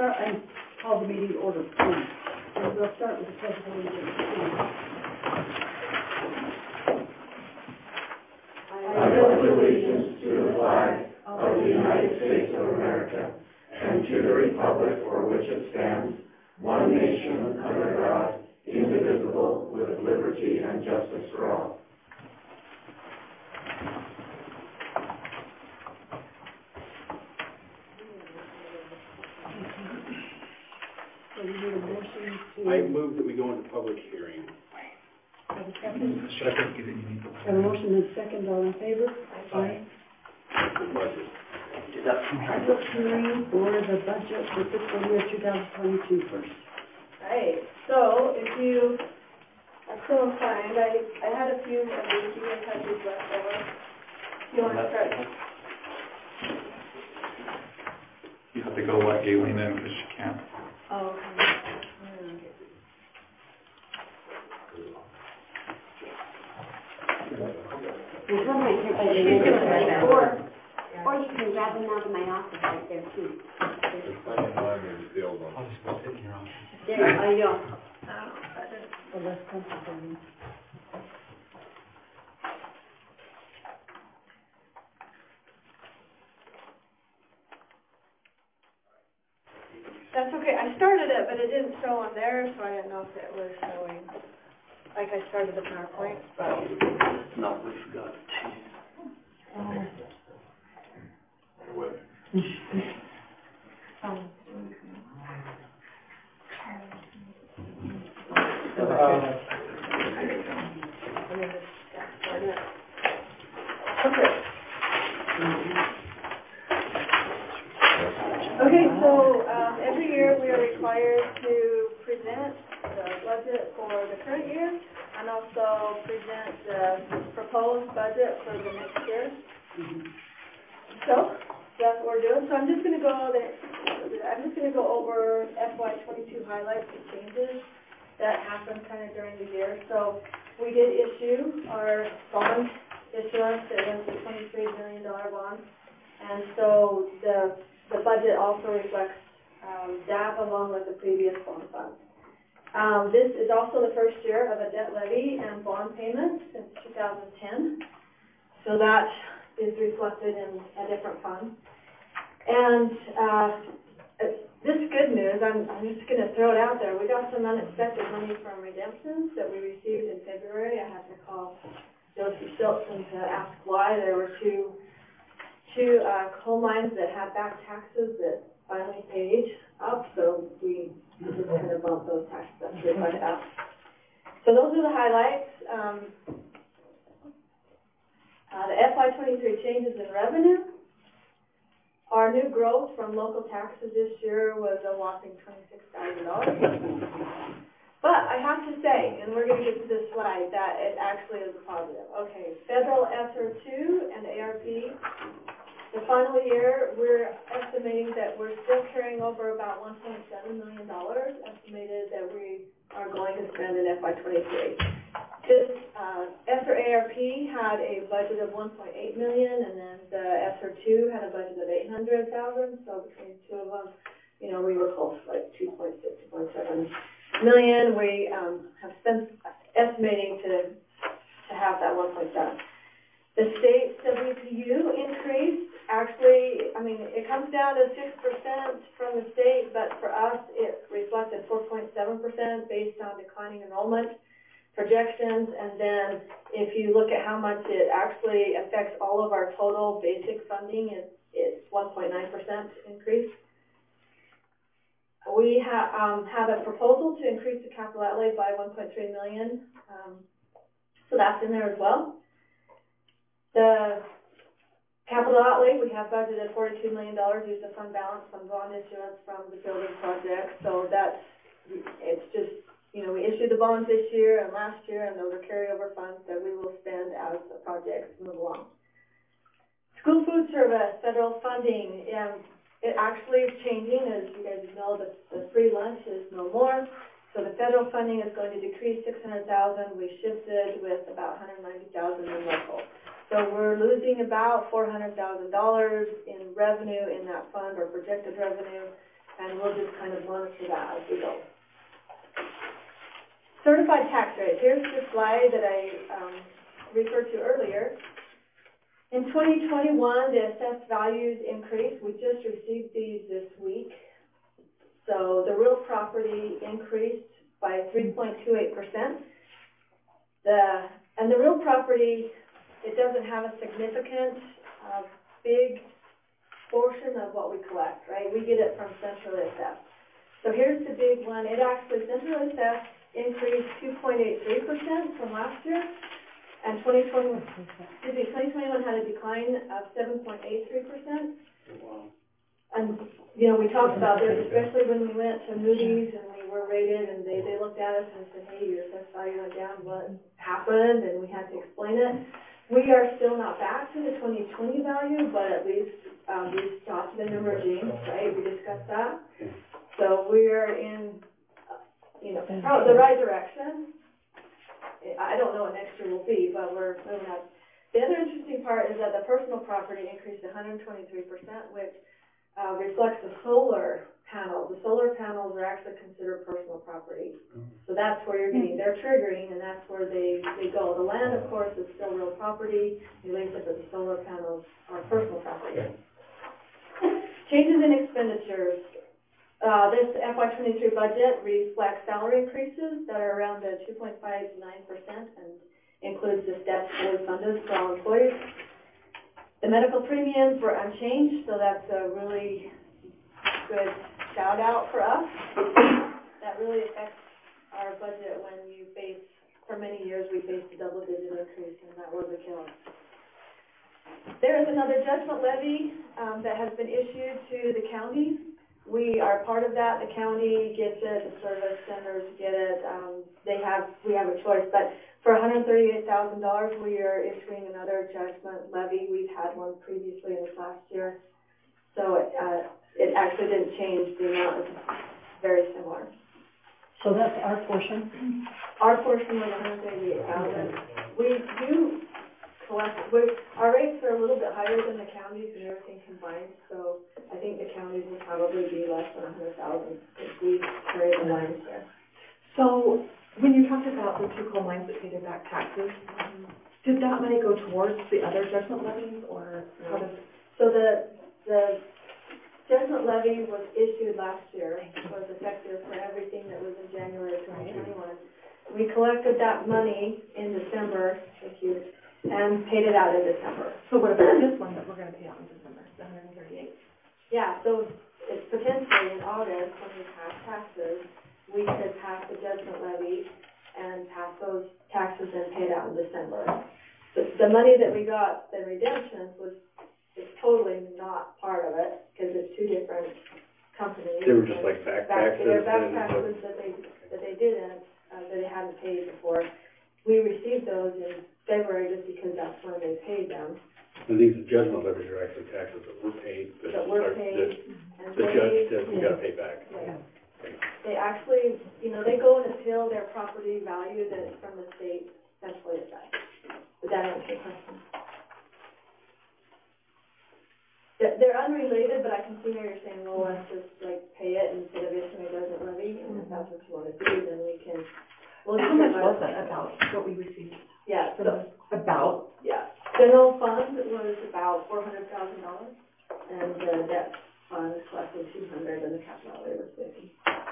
start and call the meeting to order, please. And we'll start with the pledge of allegiance. I pledge allegiance to the flag of the United States of America and to the republic for which it stands, one nation under God, indivisible, with liberty and justice for all. So we need a motion to... I move that we go into public hearing. Have a second? Second. Have a motion and second, all in favor? Aye. The budget. Public hearing for the budget for fiscal year 2022 first. Right, so if you are so inclined, I had a few of these, you guys have these left over. You want to start? You have to go let Galen in because she can't. Oh, okay. There's one right here by the She's gonna write that. or you can grab them out of my office right there too. There, oh, you go. The less comfortable. That's okay, I started it, but it didn't show on there, so I didn't know if it was showing, like I started the PowerPoint, but. No, we forgot. Okay, so every year we are required to present the budget for the current year and also present the proposed budget for the next year. So that's what we're doing. So I'm just going to go over FY22 highlights and changes that happened kind of during the year. So we did issue our bond issuance. It was a $23 million bond, and so the budget also reflects that along with the previous bond funds. This is also the first year of a debt levy and bond payment since 2010. So that is reflected in a different fund. And this good news, I'm just going to throw it out there. We got some unexpected money from redemptions that we received in February. I had to call Josie Shilton to ask why. There were two coal mines that had back taxes that finally paid up, so we just kind of bumped those taxes up to reflect that. So those are the highlights. The FY23 changes in revenue. Our new growth from local taxes this year was a whopping $26,000. But I have to say, and we're going to get to this slide, that it actually is a positive. Okay, federal SR2 and ARP. The final year, we're estimating that we're still carrying over about $1.7 million estimated that we are going to spend in FY23. This ESSER ARP had a budget of $1.8 million, and then the ESSER2 had a budget of $800,000. So between the two of them, you know, we were close to like 2.6, 2.7 million. We have spent estimating to have that 1.7. The state WPU increased. Actually, I mean, it comes down to 6% from the state, but for us, it reflected 4.7% based on declining enrollment projections. And then if you look at how much it actually affects all of our total basic funding, it's 1.9% increase. We have a proposal to increase the capital outlay by $1.3 million, so that's in there as well. The capital outlay, we have budgeted $42 million, use the fund balance from bond issuance from the building project. So it's just, you know, we issued the bonds this year and last year, and those are carryover funds that we will spend as the projects move along. School food service, federal funding, it actually is changing. As you guys know, the free lunch is no more. So the federal funding is going to decrease $600,000. We shifted with about $190,000 in local. So we're losing about $400,000 in revenue in that fund, or projected revenue, and we'll just kind of monitor that as we go. Certified tax rate. Here's the slide that I referred to earlier. In 2021, the assessed values increased. We just received these this week. So the real property increased by 3.28%. And the real property, it doesn't have a significant big portion of what we collect, right? We get it from centrally assessed. So here's the big one. It actually, centrally assessed increased 2.83% from last year, and 2021 had a decline of 7.83%. Wow. And, you know, we talked about this, especially when we went to Moody's and we were rated, and they looked at us and said, hey, your assessed value went down, what happened? And we had to explain it. We are still not back to the 2020 value, but at least we've stopped the emerging, right? We discussed that. So we are in, probably the right direction. I don't know what next year will be, but we're moving up. The other interesting part is that the personal property increased 123%, which reflects the solar panels. The solar panels are actually considered personal property. So that's where you're getting, they're triggering, and that's where they go. The land, of course, is still real property. You link it, but the solar panels are personal property. Changes in expenditures. This FY23 budget reflects salary increases that are around the 2.59% and includes the statutory funded for all employees. The medical premiums were unchanged, so that's a really good shout out for us. That really affects our budget when you face, for many years we faced a double-digit increase, and that was a killer. There is another judgment levy that has been issued to the county. We are part of that. The county gets it, the service centers get it. We have a choice, but for $138,000, we are issuing another judgment levy. We've had one previously in this last year, so it actually didn't change. The amount is very similar. So that's our portion? Our portion was $138,000. We do collect. Our rates are a little bit higher than the counties and everything combined, so I think the counties will probably be less than $100,000 if we carry the lines there. So when you talked about the two coal mines that paid their back taxes, did that money go towards the other judgment levies, or how does? So the judgment levy was issued last year. It was effective for everything that was in January of 2021. We collected that money in December, and paid it out in December. So what about this one that we're going to pay out in December, the $138,000? Yeah, so it's potentially in August when we pass taxes, we could pass the judgment levy and pass those taxes and pay it out in December. The money that we got, the redemptions, is totally not part of it because it's two different companies. They were just like back taxes? They're back taxes that they didn't, that they hadn't paid before. We received those in February just because that's when they paid them. And these judgment levies are actually taxes that were paid. That were paid. And the judge says we got to pay back. Yeah. They actually, they go and appeal their property value that is from the state centrally assessed. Does that answer your question? They're unrelated, but I can see where you're saying, well, let's just pay it instead of issuing a judgment levy, and if that's what you want to do, then we can. How much was that about what we received? Yeah, so about? Yeah, general fund was about $400,000, and the debt fund collected $200,000, and the capital outlay was $50,000.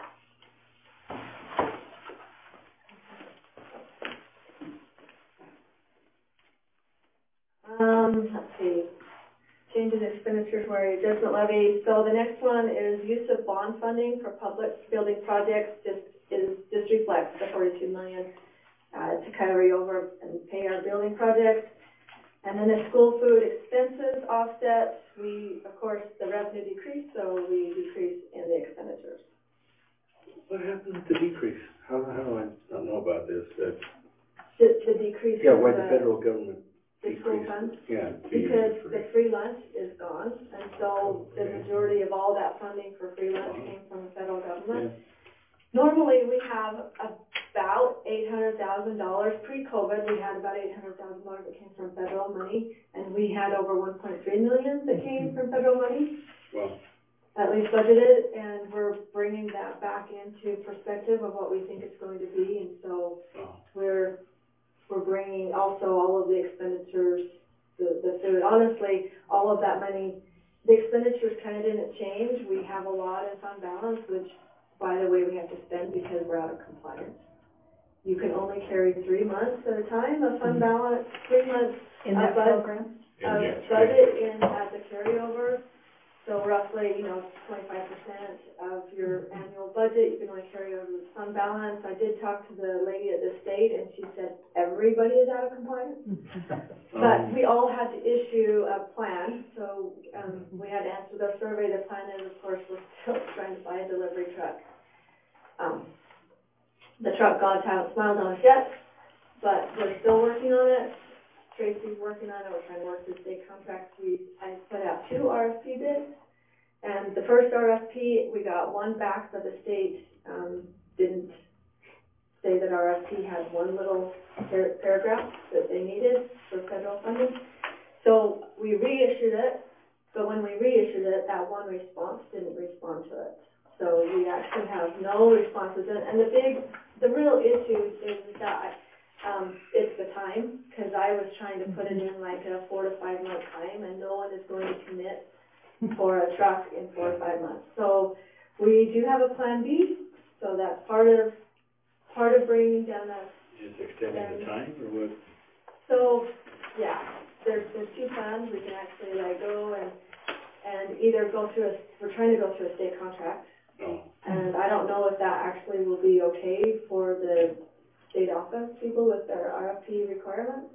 Let's see. Changes in expenditures where judgment levy. So the next one is use of bond funding for public building projects. Just reflects the $42 million to carry over and pay our building projects. And then the school food expenses offset. Of course, the revenue decreased, so we decrease in the expenditures. What happened to the decrease? How do I not know about this? The decrease. Yeah, why the federal government the school fund? Yeah. Because the free lunch is gone, and so the majority of all that funding for free lunch came from the federal government. Yeah. Normally, we have about $800,000. Pre-COVID, we had about $800,000 that came from federal money, and we had over $1.3 million that came from federal money. Wow. at least budgeted, and we're bringing that back into perspective of what we think it's going to be, and so we're bringing also all of the expenditures, the food. Honestly, all of that money, the expenditures kind of didn't change. We have a lot in fund balance, which, by the way, we have to spend because we're out of compliance. You can only carry 3 months at a time of fund balance, 3 months In that program? of budget in as a carryover. So roughly, 25% of your annual budget, you can only carry over the fund balance. I did talk to the lady at the state, and she said everybody is out of compliance. But we all had to issue a plan, so we had to answer the survey. The plan is, of course, we're still trying to buy a delivery truck. The truck gods haven't smiled on us yet, but we're still working on it. Tracy's working on it. We're trying to work through state contracts. I put out 2 RFP bids, and the first RFP, we got one back, but the state didn't say that RFP had one little paragraph that they needed for federal funding. So we reissued it, but when we reissued it, that one response didn't respond to it. So we actually have no responses, and the real issue is that it's the time, because I was trying to put it in like a 4 to 5 month time, and no one is going to commit for a truck in 4 or 5 months. So we do have a plan B, so that's part of bringing down that. Just extending the time, or what? So, yeah, there's 2 plans. We can actually go and either go through we're trying to go through a state contract. And I don't know if that actually will be okay for the state office people with their RFP requirements.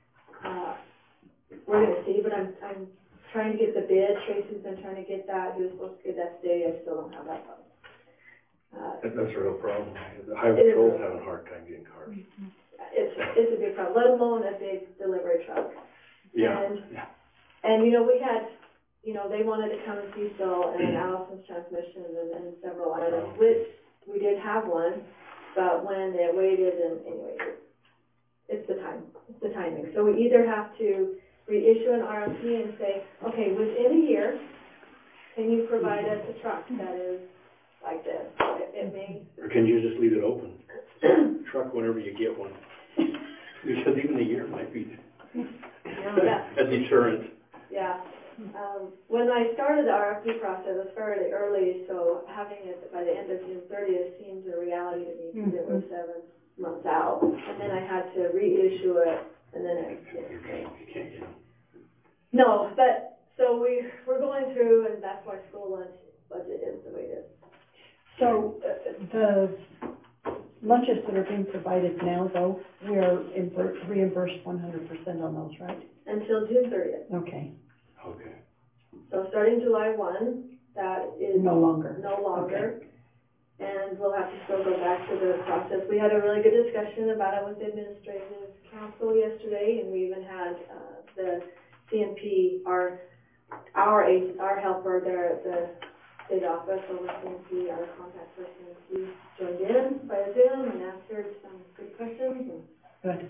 We're going to see, but I'm trying to get the bid. Tracy's been trying to get that. He was supposed to get that today. I still don't have that one. That's a real problem. The highway patrol's having a hard time getting cars. It's a big problem, let alone a big delivery truck. Yeah. And we had, they wanted to come and see Phil and Allison's transmission and several items, which we did have one, but when they waited, and anyway, it's the timing. So we either have to reissue an RFP and say, okay, within a year, can you provide us a truck that is like this? Or can you just leave it open? Truck whenever you get one. Because even a year might be a deterrent. Yeah. When I started the RFP process, it was fairly early, so having it by the end of June 30th seemed a reality to me because it was 7 months out. And then I had to reissue it, and then You can't get them. No, but so we're going through, and that's why school lunch budget is the way it is. So the lunches that are being provided now, though, we are reimbursed 100% on those, right? Until June 30th. Okay. Okay. So starting July 1, that is No longer. Okay. And we'll have to still go back to the process. We had a really good discussion about it with the administrative council yesterday, and we even had the CNP, our helper there at the state office over CNP, our contact person. She joined in by Zoom and answered some good questions. Good.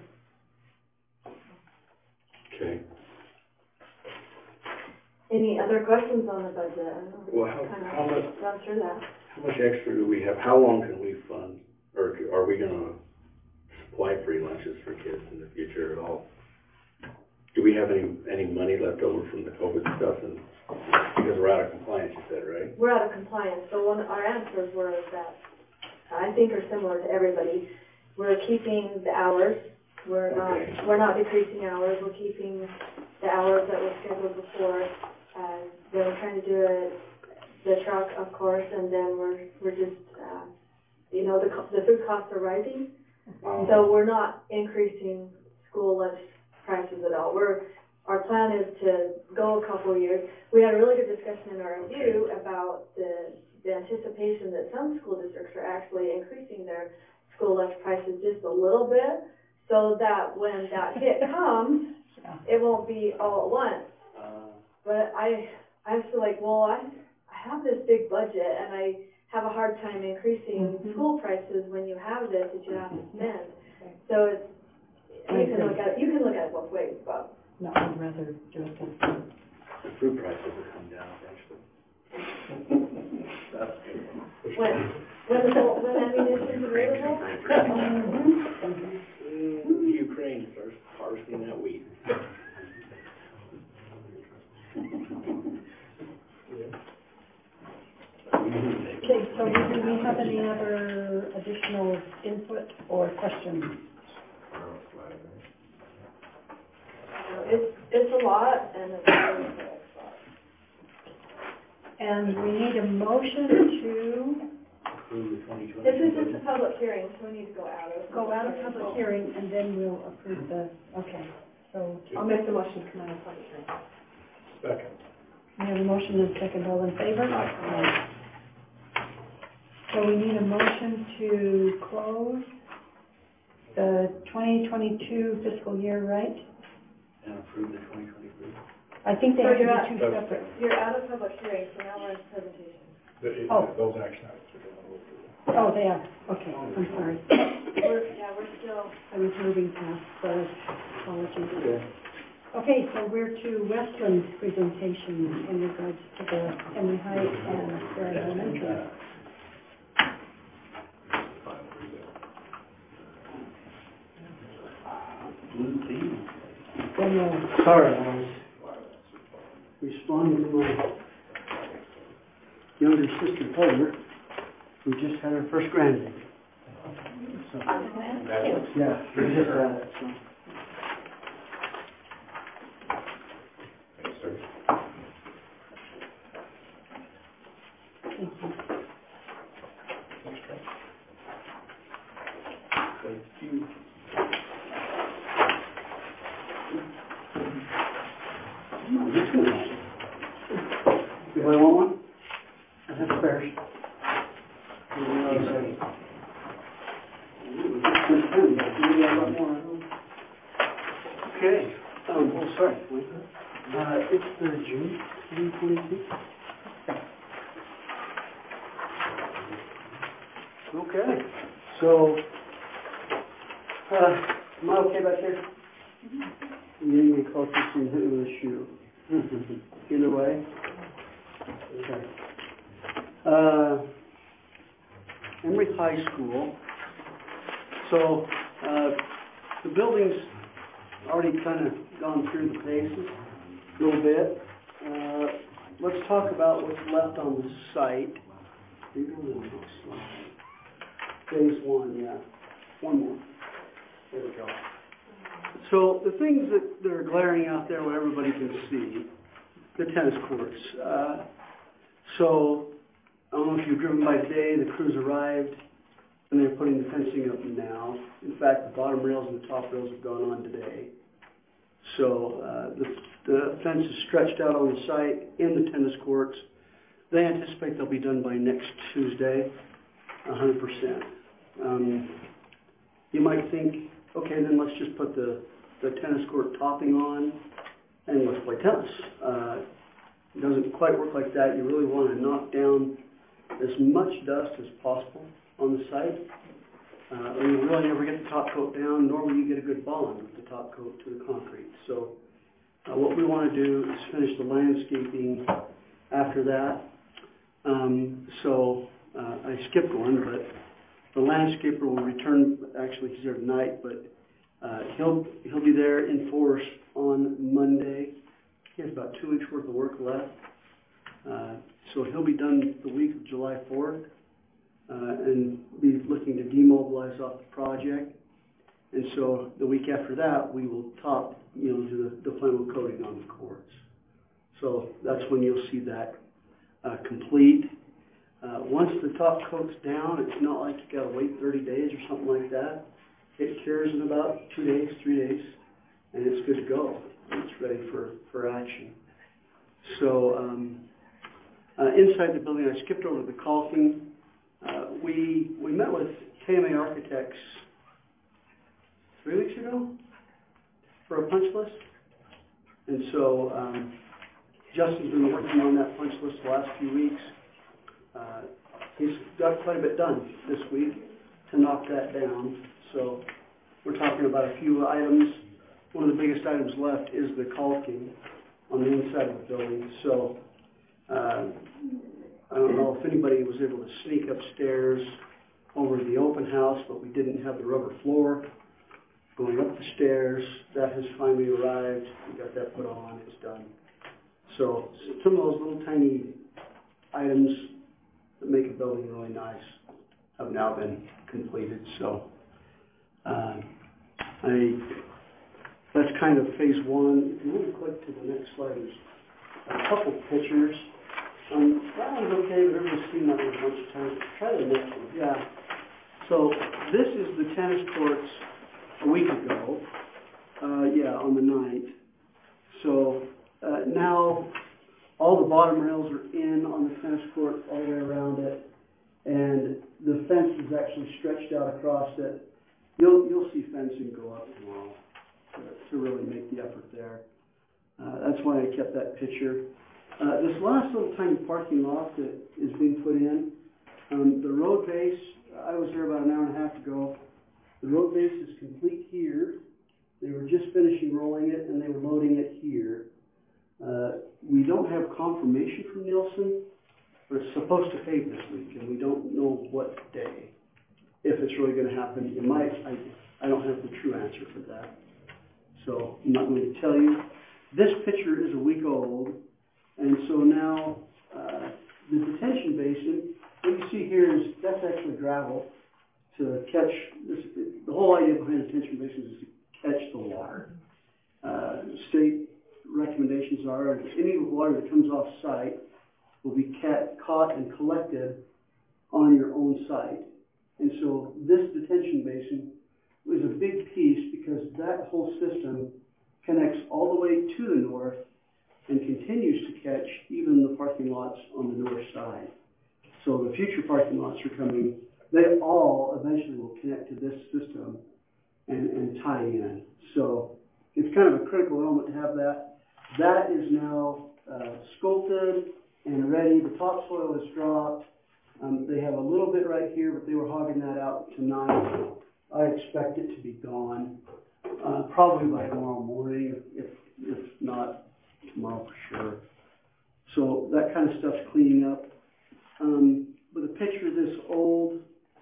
Okay. Any other questions on the budget? Well, how much? Run through that. How much extra do we have? How long can we fund, or are we going to supply free lunches for kids in the future at all? Do we have any money left over from the COVID stuff? And because we're out of compliance, you said, right? We're out of compliance. So our answers were that I think are similar to everybody. We're keeping the hours. We're not decreasing hours. We're keeping the hours that were scheduled before. We're trying to do the truck, of course, and then we're just the food costs are rising, so we're not increasing school lunch prices at all. Our plan is to go a couple of years. We had a really good discussion in our review about the anticipation that some school districts are actually increasing their school lunch prices just a little bit, so that when that hit comes, it won't be all at once. But I feel like, well, I have this big budget, and I have a hard time increasing school prices when you have this that you have to spend. So you can look at it both ways, but. No, I'd rather do it this way. The food prices will come down eventually. When ammunition's available? Ukraine starts harvesting that wheat. Okay, so do we have any other additional input or questions? It's a lot, and it's very quick. And we need a motion to Approve the 2020. This is just a public hearing, so we need to go out of. go out of public hearing and then we'll approve the, okay. So I'll make the motion to come out of public hearing. Second. we have a motion and a second, all in favor? Aye. So we need a motion to close the 2022 fiscal year, right? And approve the 2023. I think they So have to you're be at- two separate. You're out of public hearing, so now we're in presentation. Oh. Those action items are going to move to. Oh, they are, okay, I'm sorry. We're still. I was moving past, so apologies. Okay, so we're to Westland's presentation in regards to the Henry Heights and Grand Elementary. Sorry, I was responding to my younger sister Heather, who just had her first grandbaby. So, yeah, we just had it, so. Thanks, sir. Thank you. Thank you. Anybody want one? I have spares. Okay, oh, sorry. It's the June 2022. Okay, so, am I okay back here? You getting me closer to hit me with a shoe. Either way. Okay. Emory High School. So, the building's already kind of gone through the paces a little bit. Let's talk about what's left on the site. Maybe on the next slide. Phase one, yeah. One more. There we go. So the things that are glaring out there, what everybody can see, the tennis courts. So I don't know if you've driven by today, the crews arrived and they're putting the fencing up now. In fact, the bottom rails and the top rails have gone on today. So the fence is stretched out on the site in the tennis courts. They anticipate they'll be done by next Tuesday, 100%. You might think, okay, then let's just put the tennis court topping on and let's play tennis. It doesn't quite work like that. You really want to knock down as much dust as possible on the site. Or you really never get the top coat down, nor will you get a good bond with the top coat to the concrete. So what we want to do is finish the landscaping after that. I skipped one, but the landscaper will return. Actually, he's there tonight, but he'll be there in force on Monday. He has about 2 weeks worth of work left, so he'll be done the week of July 4th, and be looking to demobilize off the project. And so the week after that, we will top, do the final coating on the courts. So that's when you'll see that complete. Once the top coat's down, it's not like you got to wait 30 days or something like that. It cures in about 2 days, 3 days, and it's good to go. It's ready for action. So inside the building, I skipped over the caulking. We met with KMA Architects 3 weeks ago for a punch list. And so Justin's been working on that punch list the last few weeks. He's got quite a bit done this week to knock that down. So we're talking about a few items. One of the biggest items left is the caulking on the inside of the building. So I don't know if anybody was able to sneak upstairs over to the open house, but we didn't have the rubber floor going up the stairs. That has finally arrived. We got that put on. It's done. So some of those little tiny items that make a building really nice have now been completed. So that's kind of phase one. If you want to click to the next slide, there's a couple pictures. That one's okay, but everybody's seen that one a bunch of times. Try the next one. Yeah. So this is the tennis courts a week ago. On the 9th. So now all the bottom rails are in on the tennis court all the way around it, and the fence is actually stretched out across it. You'll see fencing go up tomorrow to really make the effort there. That's why I kept that picture. This last little tiny parking lot that is being put in, the road base, I was there about an hour and a half ago. The road base is complete here. They were just finishing rolling it, and they were loading it here. We don't have confirmation from Nielsen, but it's supposed to pave this week, and we don't know what day, if it's really going to happen. It might. I don't have the true answer for that, so I'm not going to tell you. This picture is a week old, and so now the detention basin, what you see here is that's actually gravel to catch this. The whole idea behind the detention basin is to catch the water. State recommendations are that any water that comes off site will be caught and collected on your own site. And so this detention basin is a big piece because that whole system connects all the way to the north and continues to catch even the parking lots on the north side. So the future parking lots are coming. They all eventually will connect to this system and tie in. So it's kind of a critical element to have that. That is now sculpted and ready. The topsoil is dropped. They have a little bit right here, but they were hogging that out tonight. I expect it to be gone probably by tomorrow morning, if not tomorrow for sure. So that kind of stuff's cleaning up. With a picture this old,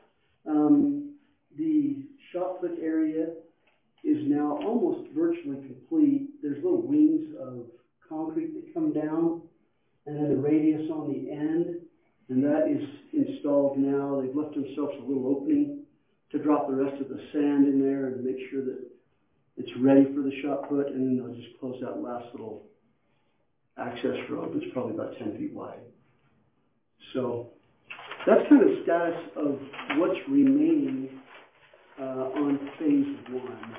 the shot put area is now almost virtually complete. There's little wings of concrete that come down, and then the radius on the end, and that is installed now. They've left themselves a little opening to drop the rest of the sand in there and make sure that it's ready for the shot put, and then they'll just close that last little access road that's probably about 10 feet wide. So that's kind of the status of what's remaining on phase one.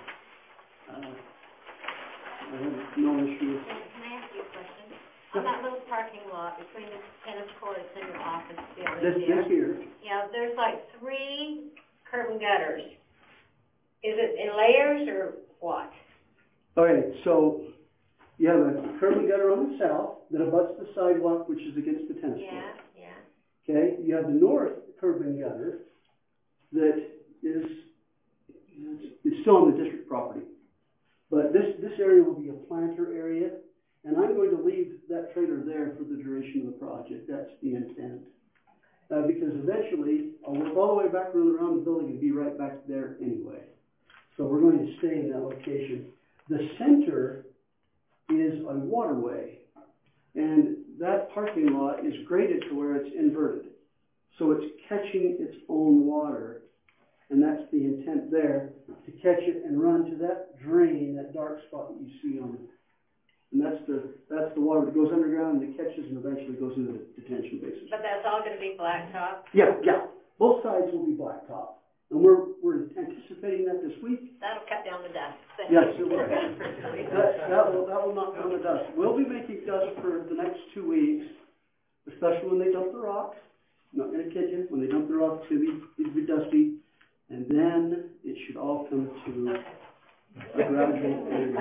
I have no issue. Can I ask you a question? On that little parking lot between the tennis courts and your office building This here. Yeah, there's like 3 curb and gutters. Is it in layers or what? Okay, so you have a curb and gutter on the south that abuts the sidewalk, which is against the tennis court. Yeah. Okay, you have the north curb and gutter that is, it's still on the district property. But this area will be a planter area, and I'm going to leave that trailer there for the duration of the project. That's the intent. Because eventually, I'll work all the way back around the building and be right back there anyway. So we're going to stay in that location. The center is a waterway, and that parking lot is graded to where it's inverted. So it's catching its own water, and that's the intent there, to catch it and run to that drain, that dark spot that you see on it. And that's the water that goes underground and it catches and eventually goes into the detention basin. But that's all going to be blacktop? Yeah. Both sides will be blacktop. And we're anticipating that this week. That'll cut down the dust. Yes, it will. That will knock down the dust. We'll be making dust for the next 2 weeks, especially when they dump the rock. I'm not going to kid you. When they dump the rock, it's going to be dusty. And then it should all come to a gradual end.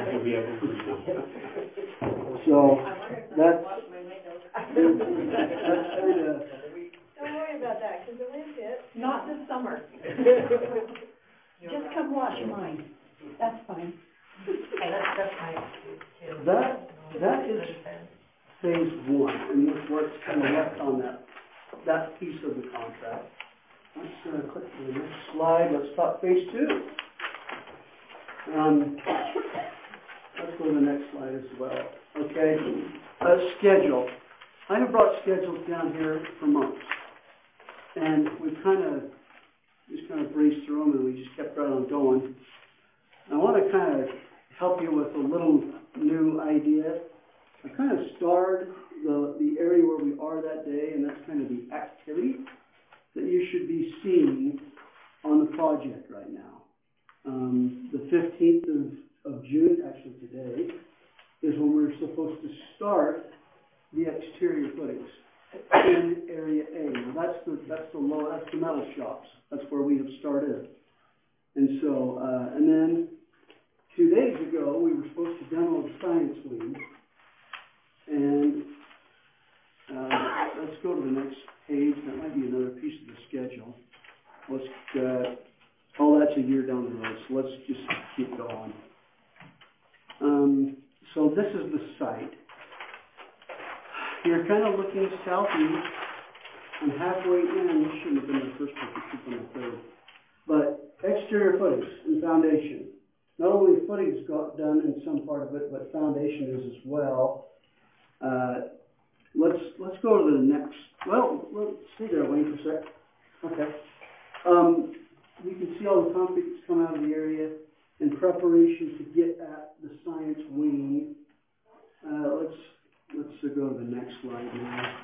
So that's Don't worry about that, because the wind hit. Not this summer. Just come wash your mind. That's fine. Okay, that's my that is phase one, and what's kind of left on that of the contract. Let's click to the next slide. Let's talk phase 2. Let's go to the next slide as well. Okay, schedule. I have brought schedules down here for months, and we've kind of breezed through them, and we just kept right on going. I want to kind of help you with a little new idea. I kind of starred the area where we are that day, and that's kind of the activity that you should be seeing on the project right now. The 15th of June, actually today, is when we're supposed to start the exterior footings in Area A. Now that's the metal shops. That's where we have started. And so, and then 2 days ago, we were supposed to demo the science wing. And let's go to the next page. That might be another piece of the schedule. That's a year down the road, so let's just keep going. So this is the site. You're kind of looking southeast, and halfway in, you shouldn't have been the first one, you should have been the third. But exterior footings and foundation. Not only footings got done in some part of it, but foundation is as well. Let's go to the next. Well, let's stay there, Wayne, for a sec. Okay. You can see all the concrete that's come out of the area in preparation to get at the science wing. Let's go to the next slide now.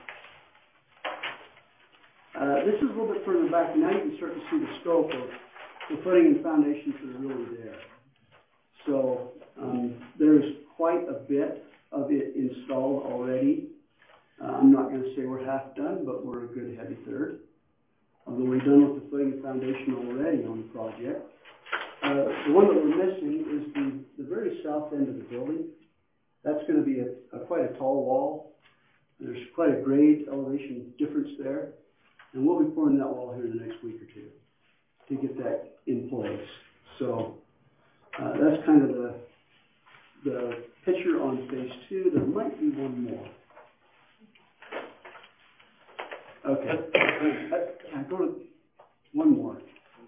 This is a little bit further back. Now you can start to see the scope of the footing and foundations that are really there. So there's quite a bit of it installed already. I'm not going to say we're half done, but we're a good heavy third. Although we're done with the footing and foundation already on the project. The one that we're missing is the very south end of the building. That's going to be quite a tall wall. There's quite a grade elevation difference there. And we'll be pouring that wall here in the next week or two to get that in place. So that's kind of the picture on phase 2. There might be one more. Okay. Go to one more.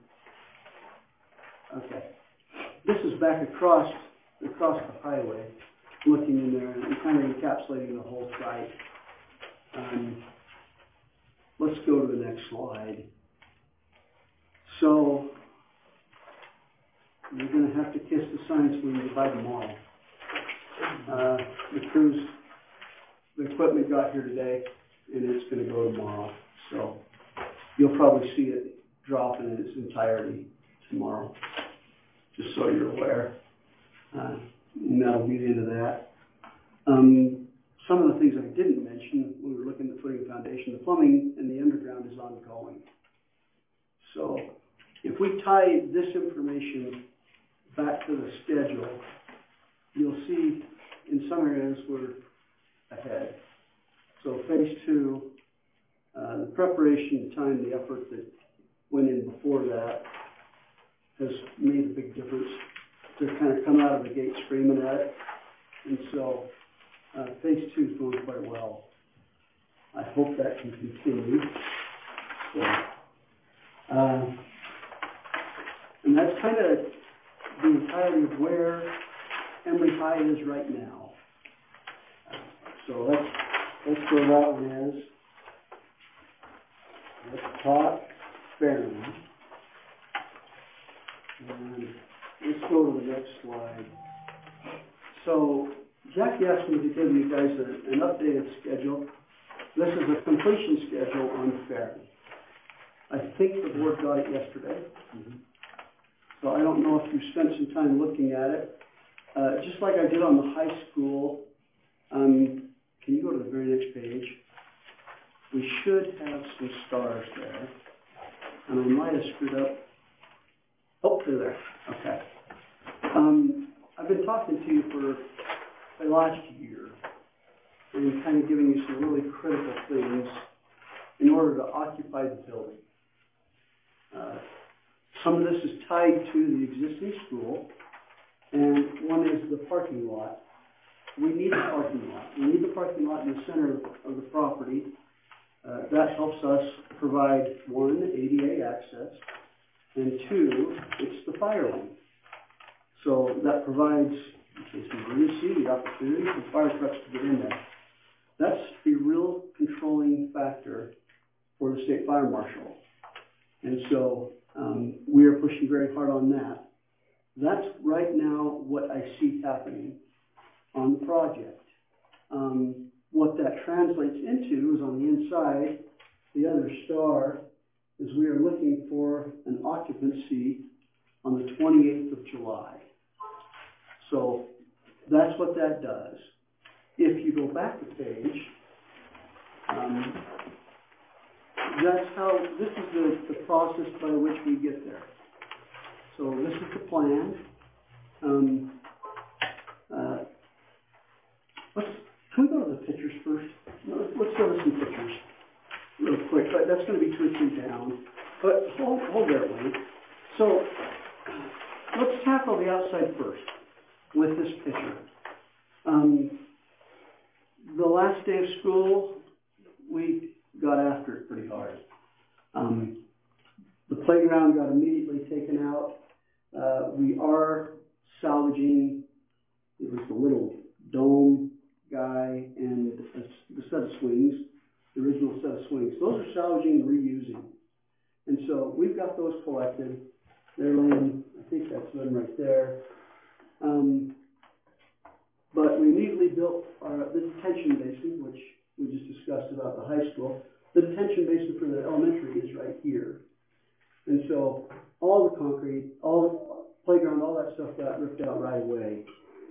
Okay. This is back across the highway, looking in there and kind of encapsulating the whole site. Let's go to the next slide. So we're going to have to kiss the science wing by tomorrow. The equipment got here today, and it's going to go tomorrow. So you'll probably see it drop in its entirety tomorrow, just so you're aware. And that'll be the end of that. Some of the things I didn't mention when we were looking at the footing and foundation, the plumbing and the underground is ongoing. So if we tie this information back to the schedule, you'll see in some areas we're ahead. So phase 2, the preparation, the time, the effort that went in before that has made a big difference to kind of come out of the gate screaming at it. And so phase 2 is going quite well. I hope that can continue. So, and that's kind of the entirety of where Emory High is right now. So let's go that one is. Let's talk Fairman. And let's go to the next slide. So Jackie asked me to give you guys an updated schedule. This is a completion schedule on Fairman. I think the board got it yesterday. So I don't know if you spent some time looking at it. Just like I did on the high school, can you go to the very next page? We should have some stars there. And I might have screwed up. Oh, they're there. Okay. I've been talking to you for the last year and kind of giving you some really critical things in order to occupy the building. Some of this is tied to the existing school, and one is the parking lot. We need the parking lot. We need the parking lot in the center of the property That helps us provide, one, ADA access, and two, it's the fire lane. So that provides, in case of emergency, the opportunity for fire trucks to get in there. That's a real controlling factor for the state fire marshal. And so we are pushing very hard on that. That's right now what I see happening on the project. What that translates into is on the inside, the other star is we are looking for an occupancy on the 28th of July. So that's what that does. If you go back a page, that's how, this is the process by which we get there. So this is the plan. Can we go to the pictures first? Let's go to some pictures real quick. That's going to be 2 or 3 down. But hold there, Wayne. So let's tackle the outside first with this picture. The last day of school, we got after it pretty hard. The playground got immediately taken out. We are salvaging, it was the little dome guy and the set of swings, the original set of swings. Those are salvaging and reusing. And so we've got those collected. They're laying, I think that's them right there. But we immediately built the detention basin, which we just discussed about the high school. The detention basin for the elementary is right here. And so all the concrete, all the playground, all that stuff got ripped out right away.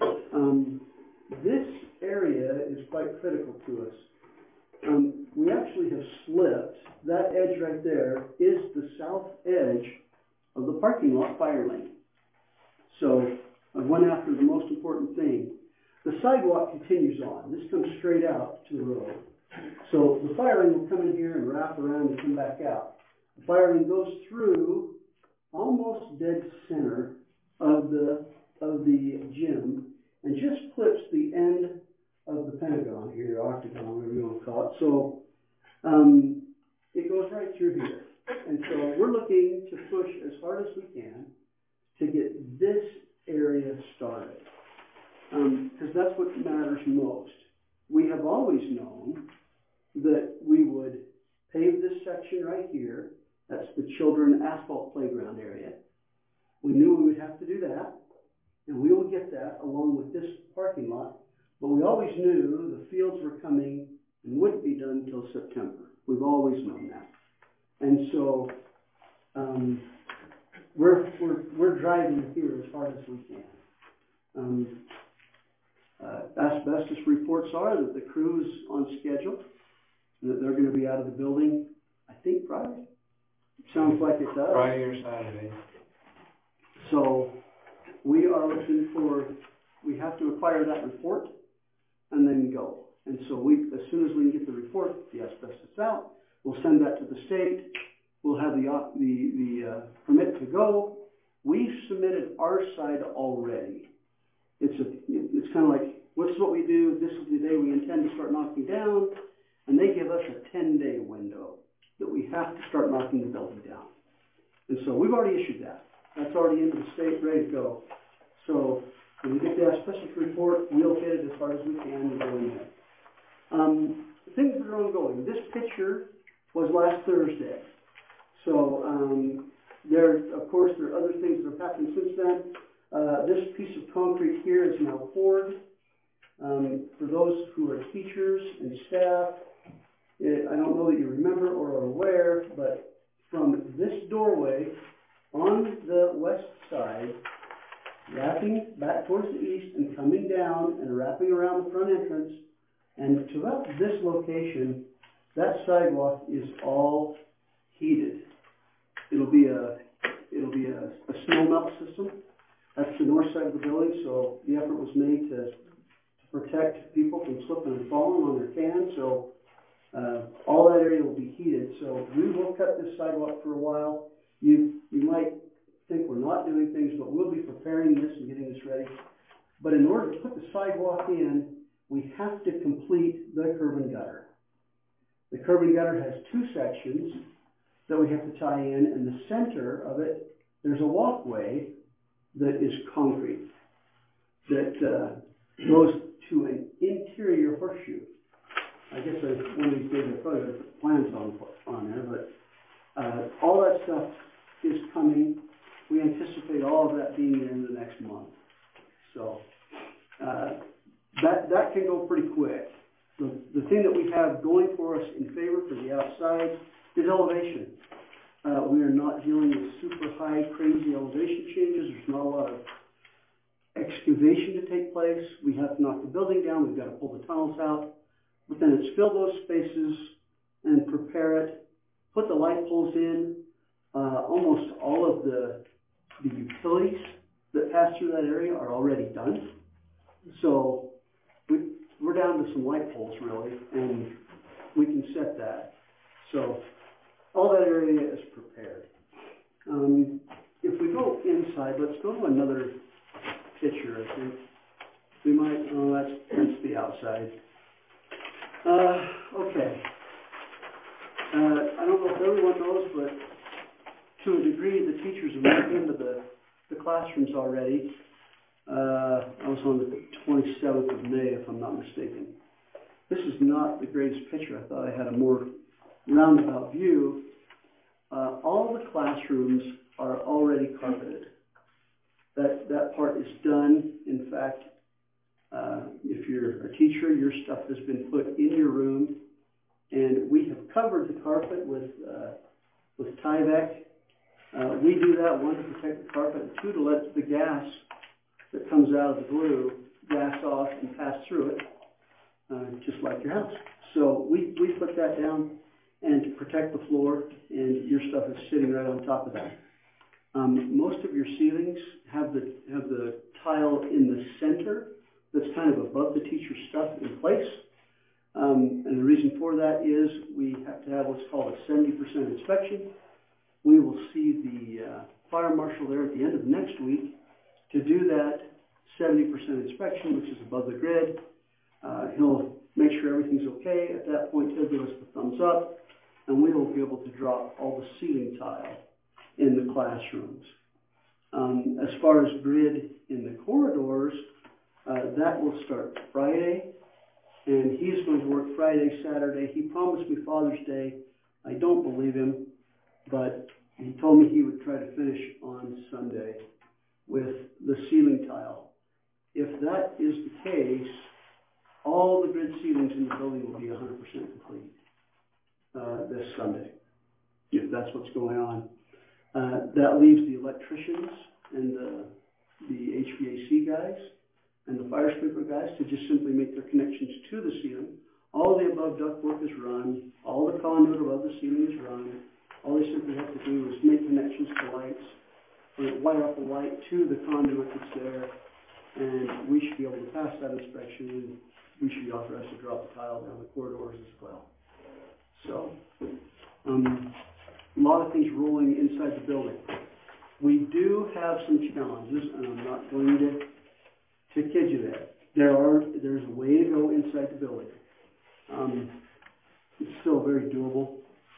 This area is quite critical to us. We actually have slipped. That edge right there is the south edge of the parking lot fire lane. So I went after the most important thing. The sidewalk continues on. This comes straight out to the road. So the fire lane will come in here and wrap around and come back out. The fire lane goes through almost dead center of the gym and just clips the end of the pentagon here, octagon, whatever you want to call it. So it goes right through here. And so we're looking to push as hard as we can to get this area started. Because that's what matters most. We have always known that we would pave this section right here. That's the children asphalt playground area. We knew we would have to do that, and we will get that along with this parking lot. But we always knew the fields were coming and wouldn't be done until September. We've always known that. And so we're driving here as hard as we can. Asbestos reports are that the crew's on schedule, that they're going to be out of the building, I think Friday. Sounds like it does. Friday or Saturday. So we are looking for, we have to acquire that report and then go. And so as soon as we can get the report, the asbestos out, we'll send that to the state. We'll have the permit to go. We've submitted our side already. It's kind of like, this is what we do, this is the day we intend to start knocking down, and they give us a 10-day window that we have to start knocking the building down. And so we've already issued that. That's already into the state, ready to go. So when we get the asbestos report, we'll hit it as hard as we can and go in there. Things that are ongoing. This picture was last Thursday. So of course, there are other things that have happened since then. This piece of concrete here is now poured. For those who are teachers and staff, I don't know that you remember or are aware, but from this doorway on the west side, wrapping back towards the east and coming down and wrapping around the front entrance, and to about this location, that sidewalk is all heated. It'll be a snow melt system. That's the north side of the building, so the effort was made to protect people from slipping and falling on their cans. So all that area will be heated. So we will cut this sidewalk for a while. You might think we're not doing things, but we'll be preparing this and getting this ready. But in order to put the sidewalk in, we have to complete the curb and gutter. The curb and gutter has two sections that we have to tie in, and the center of it, there's a walkway that is concrete that goes to an interior horseshoe. I guess one of these days I'll probably put plans on there, but all that stuff is coming. We anticipate all of that being there in the next month. So that can go pretty quick. The thing that we have going for us in favor for the outside is elevation. We are not dealing with super high, crazy elevation changes. There's not a lot of excavation to take place. We have to knock the building down. We've got to pull the tunnels out. But then it's fill those spaces and prepare it, put the light poles in. Almost all of the utilities that pass through that area are already done. So we're down to some light poles really, and we can set that. So all that area is prepared. If we go inside, let's go to another picture, I think. We might, oh, that's the outside. Okay. I don't know if everyone knows, but to a degree, the teachers have moved into the classrooms already. I was on the 27th of May, if I'm not mistaken. This is not the greatest picture. I thought I had a more roundabout view. All the classrooms are already carpeted. That part is done. In fact, if you're a teacher, your stuff has been put in your room, and we have covered the carpet with Tyvek. We do that, one, to protect the carpet, and two, to let the gas that comes out of the glue gas off and pass through it, just like your house. So we put that down and to protect the floor, and your stuff is sitting right on top of that. Most of your ceilings have the tile in the center that's kind of above the teacher's stuff in place. And the reason for that is we have to have what's called a 70% inspection. We will see the fire marshal there at the end of next week to do that 70% inspection, which is above the grid. He'll make sure everything's okay. At that point, he'll give us the thumbs up, and we will be able to drop all the ceiling tile in the classrooms. As far as grid in the corridors, that will start Friday, and he's going to work Friday, Saturday. He promised me Father's Day. I don't believe him, but he told me he would try to finish on Sunday with the ceiling tile. If that is the case, all the grid ceilings in the building will be 100% complete this Sunday, if that's what's going on. That leaves the electricians and the HVAC guys and the fire sprinkler guys to just simply make their connections to the ceiling. All the above ductwork is run. All the conduit above the ceiling is run. All they simply have to do is make connections to lights, wire up a light to the conduit that's there, and we should be able to pass that inspection, and we should be authorized to drop the tile down the corridors as well. So, a lot of things rolling inside the building. We do have some challenges, and I'm not going to kid you there. There's a way to go inside the building. It's still very doable.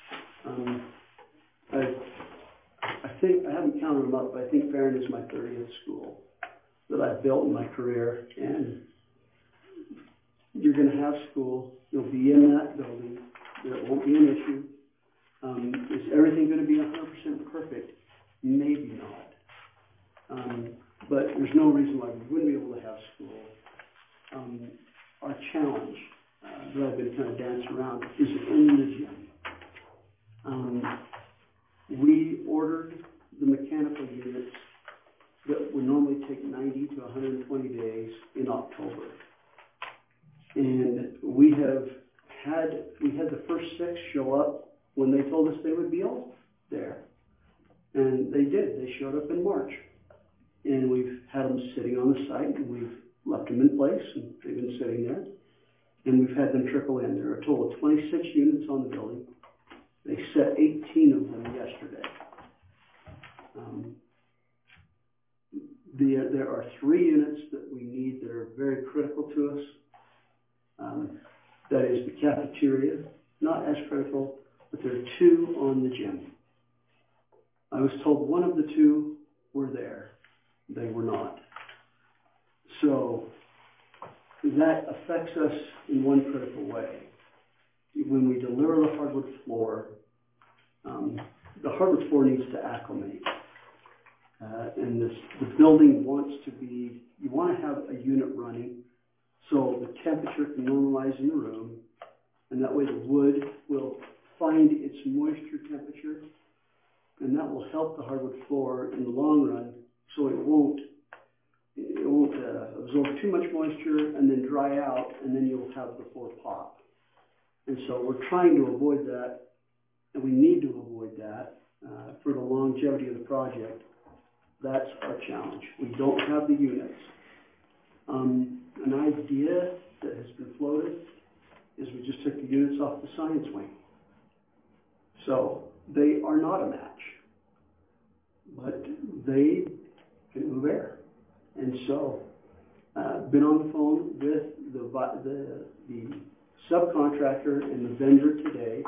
I think, I haven't counted them up, but I think Farron is my 30th school that I've built in my career, and you're going to have school. You'll be in that building. There won't be an issue. Is everything going to be 100% perfect? Maybe not. But there's no reason why we wouldn't be able to have school. Our challenge that I've been kind of dancing around is in the gym. We ordered the mechanical units that would normally take 90 to 120 days in October. And we had the first 6 show up when they told us they would be all there. And they did. They showed up in March. And we've had them sitting on the site, and we've left them in place, and they've been sitting there. And we've had them trickle in. There are a total of 26 units on the building. They set 18 of them yesterday. There are 3 units that we need that are very critical to us. That is the cafeteria not as critical, but there are 2 on the gym. I was told one of the 2 were there. They were not. So that affects us in one critical way. When we deliver the hardwood floor, the hardwood floor needs to acclimate. And the building wants to be, you want to have a unit running so the temperature can normalize in the room, and that way the wood will find its moisture temperature, and that will help the hardwood floor in the long run so it won't absorb too much moisture and then dry out, and then you'll have the floor pop. And so we're trying to avoid that, and we need to avoid that for the longevity of the project. That's our challenge. We don't have the units. An idea that has been floated is we just took the units off the science wing. So they are not a match, but they can move air. And so, been on the phone with the subcontractor and the vendor today.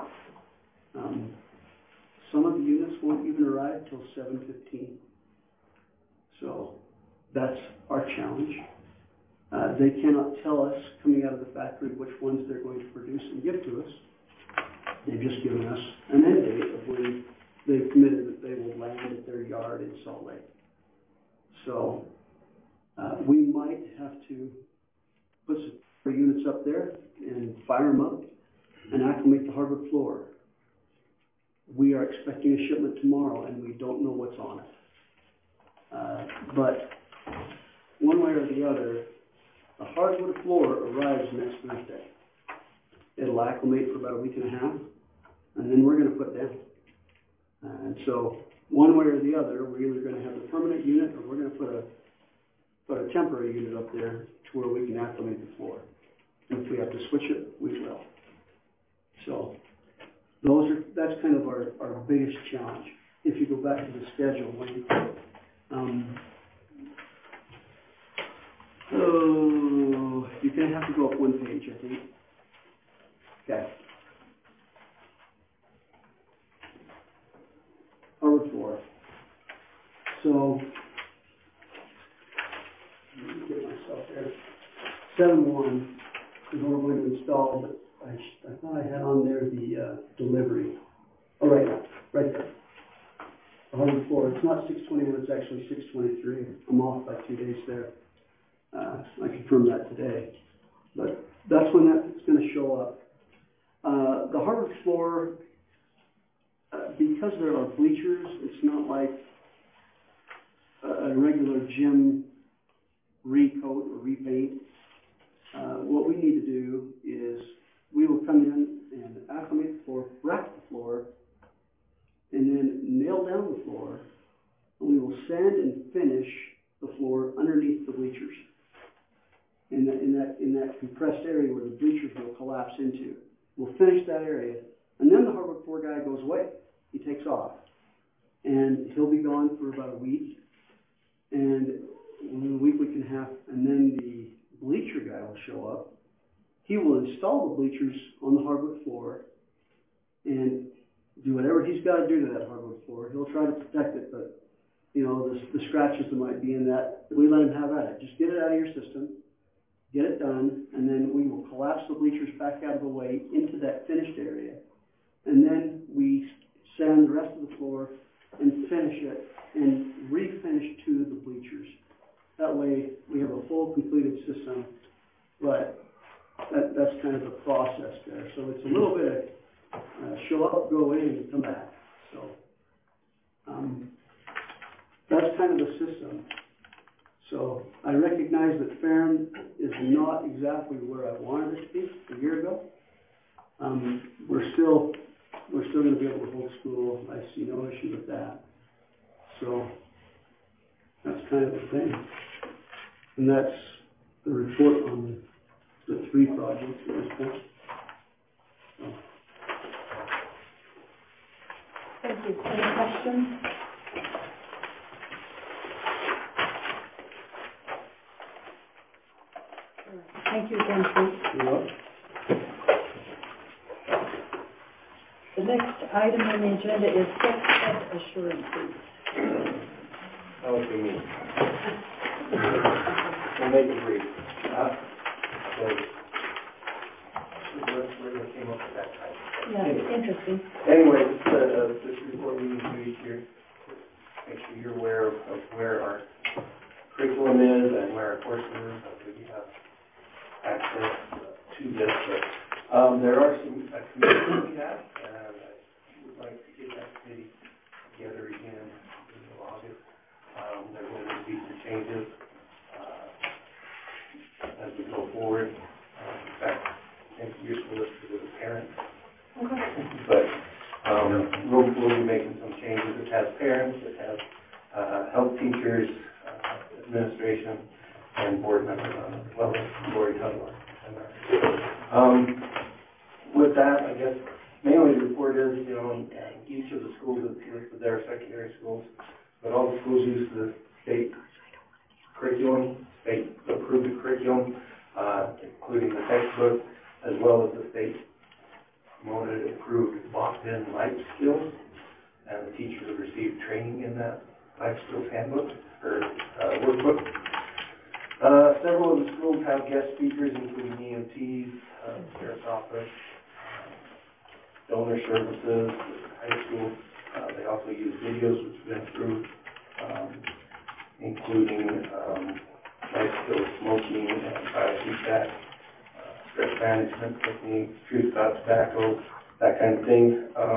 Some of the units won't even arrive till 7:15. So that's our challenge. They cannot tell us coming out of the factory which ones they're going to produce and give to us. They've just given us an end date of when they've committed that they will land at their yard in Salt Lake. So we might have to put some units up there and fire them up and acclimate the hardwood floor. We are expecting a shipment tomorrow, and we don't know what's on it. But one way or the other, the hardwood floor arrives next Thursday. It'll acclimate for about a week and a half, and then we're going to put it down. And so one way or the other, we're either going to have a permanent unit or we're going to put a temporary unit up there to where we can acclimate the floor. And if we have to switch it, we will. So that's kind of our biggest challenge. If you go back to the schedule, you're going to have to go up one page, I think. Okay. Hardwood floor. So, let me get myself there. 7-1 is what we're going to install, but I thought I had on there the delivery. Oh, right there. The hardwood floor. It's not 621, it's actually 623. I'm off by 2 days there. I confirmed that today. But that's when that's going to show up. The hardwood floor, because there are bleachers, it's not like a regular gym recoat or repaint. What we need to do is we will come in and acclimate the floor, wrap the floor, and then nail down the floor, and we will sand and finish the floor underneath the bleachers in that compressed area where the bleachers will collapse into. We'll finish that area, and then the hardwood floor guy goes away. He takes off, and he'll be gone for about a week, and a week and a half, and then the bleacher guy will show up. He will install the bleachers on the hardwood floor and do whatever he's got to do to that hardwood floor. He'll try to protect it, but the scratches that might be in that, we let him have at it. Just get it out of your system, get it done, and then we will collapse the bleachers back out of the way into that finished area. And then we sand the rest of the floor and finish it and refinish to the bleachers. That way we have a full completed system, but that's kind of the process there. So it's a little bit of show up, go away, and come back. So that's kind of the system. So I recognize that Farron is not exactly where I wanted it to be a year ago. We're still going to be able to hold school. I see no issue with that. So that's kind of the thing. And that's the report on the 3 projects at this point. So. Thank you. Any questions? Thank you again, Pete. You're welcome. item on the agenda is sex ed assurances. That would be me. We'll make it brief. Where we came up with that title. Yeah, it's interesting. Anyway, this report we do each year. Make sure you're aware of where our curriculum is and where our courses are, so that you have access to this. But there are some committees we have, and I would like to get that committee together again in August. There will be some changes as we go forward. In fact, I think you're solicited as a parent. But we'll be making some changes. It has parents, it has health teachers, administration, and board members on it, as well as Lori Tudler. With that, I guess mainly the report is, each of the schools that's listed there are secondary schools, but all the schools use the state curriculum, state approved curriculum, including the textbook, as well as the state promoted approved locked-in life skills, and the teachers have received training in that life skills handbook or workbook. Several of the schools have guest speakers, including EMTs, sheriff's office, donor services, high school. They also use videos which have been approved, including life skills, smoking, and biofeedback, stress management techniques, truth about tobacco, that kind of thing.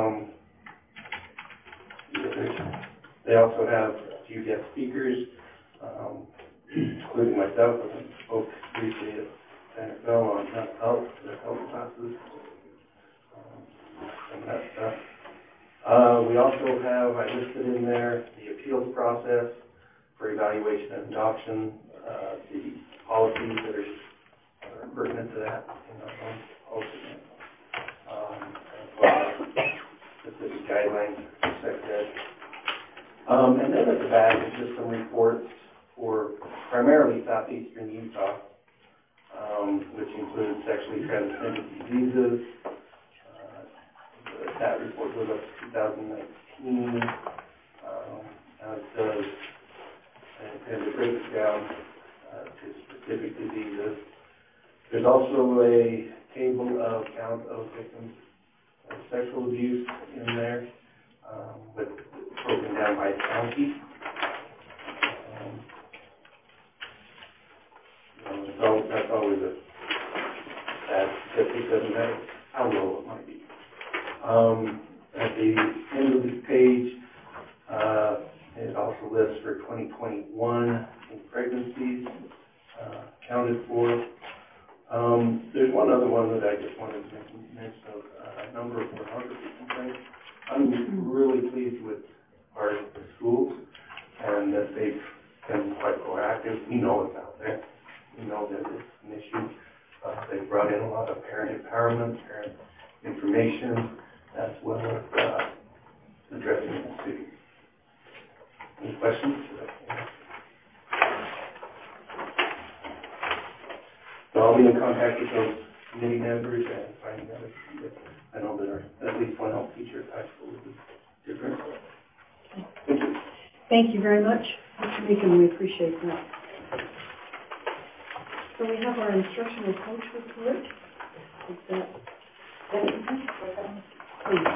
They also have a few guest speakers, including myself. I spoke briefly at San Rafael on mental health, the health classes, and that stuff. We also have, I listed in there, the appeals process for evaluation and adoption, the policies that are pertinent to that, specific guidelines for sex ed. And then at the back is just some reports for primarily southeastern Utah, which includes sexually transmitted diseases. That report goes up to 2019. And it breaks down to specific diseases. There's also a table of count of victims of sexual abuse in there, but broken down by county. So that's always a sad statistic, doesn't matter how low it might be. At the end of this page, it also lists for 2021 in pregnancies accounted for. There's one other one that I just wanted to mention of a number of pornography complaints. I'm really pleased with our schools and that they've been quite proactive. We know it's out there. We know that it's an issue. They've brought in a lot of parent empowerment, parent information, as well as addressing the issue. Any questions? So I'll be in contact with those committee members and finding out if I know there are at least one health teacher at high school would be different. Thank you. Thank you very much, Mr. Meekin. We appreciate that. So we have our instructional coach report. Is that? Please.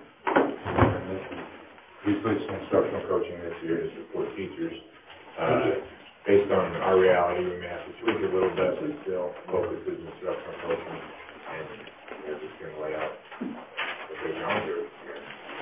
We switched to instructional coaching this year to support teachers. Based on our reality, we may have to tweak it a little bit, but still focus is instructional coaching, and we're just going to lay out what they're going to do here.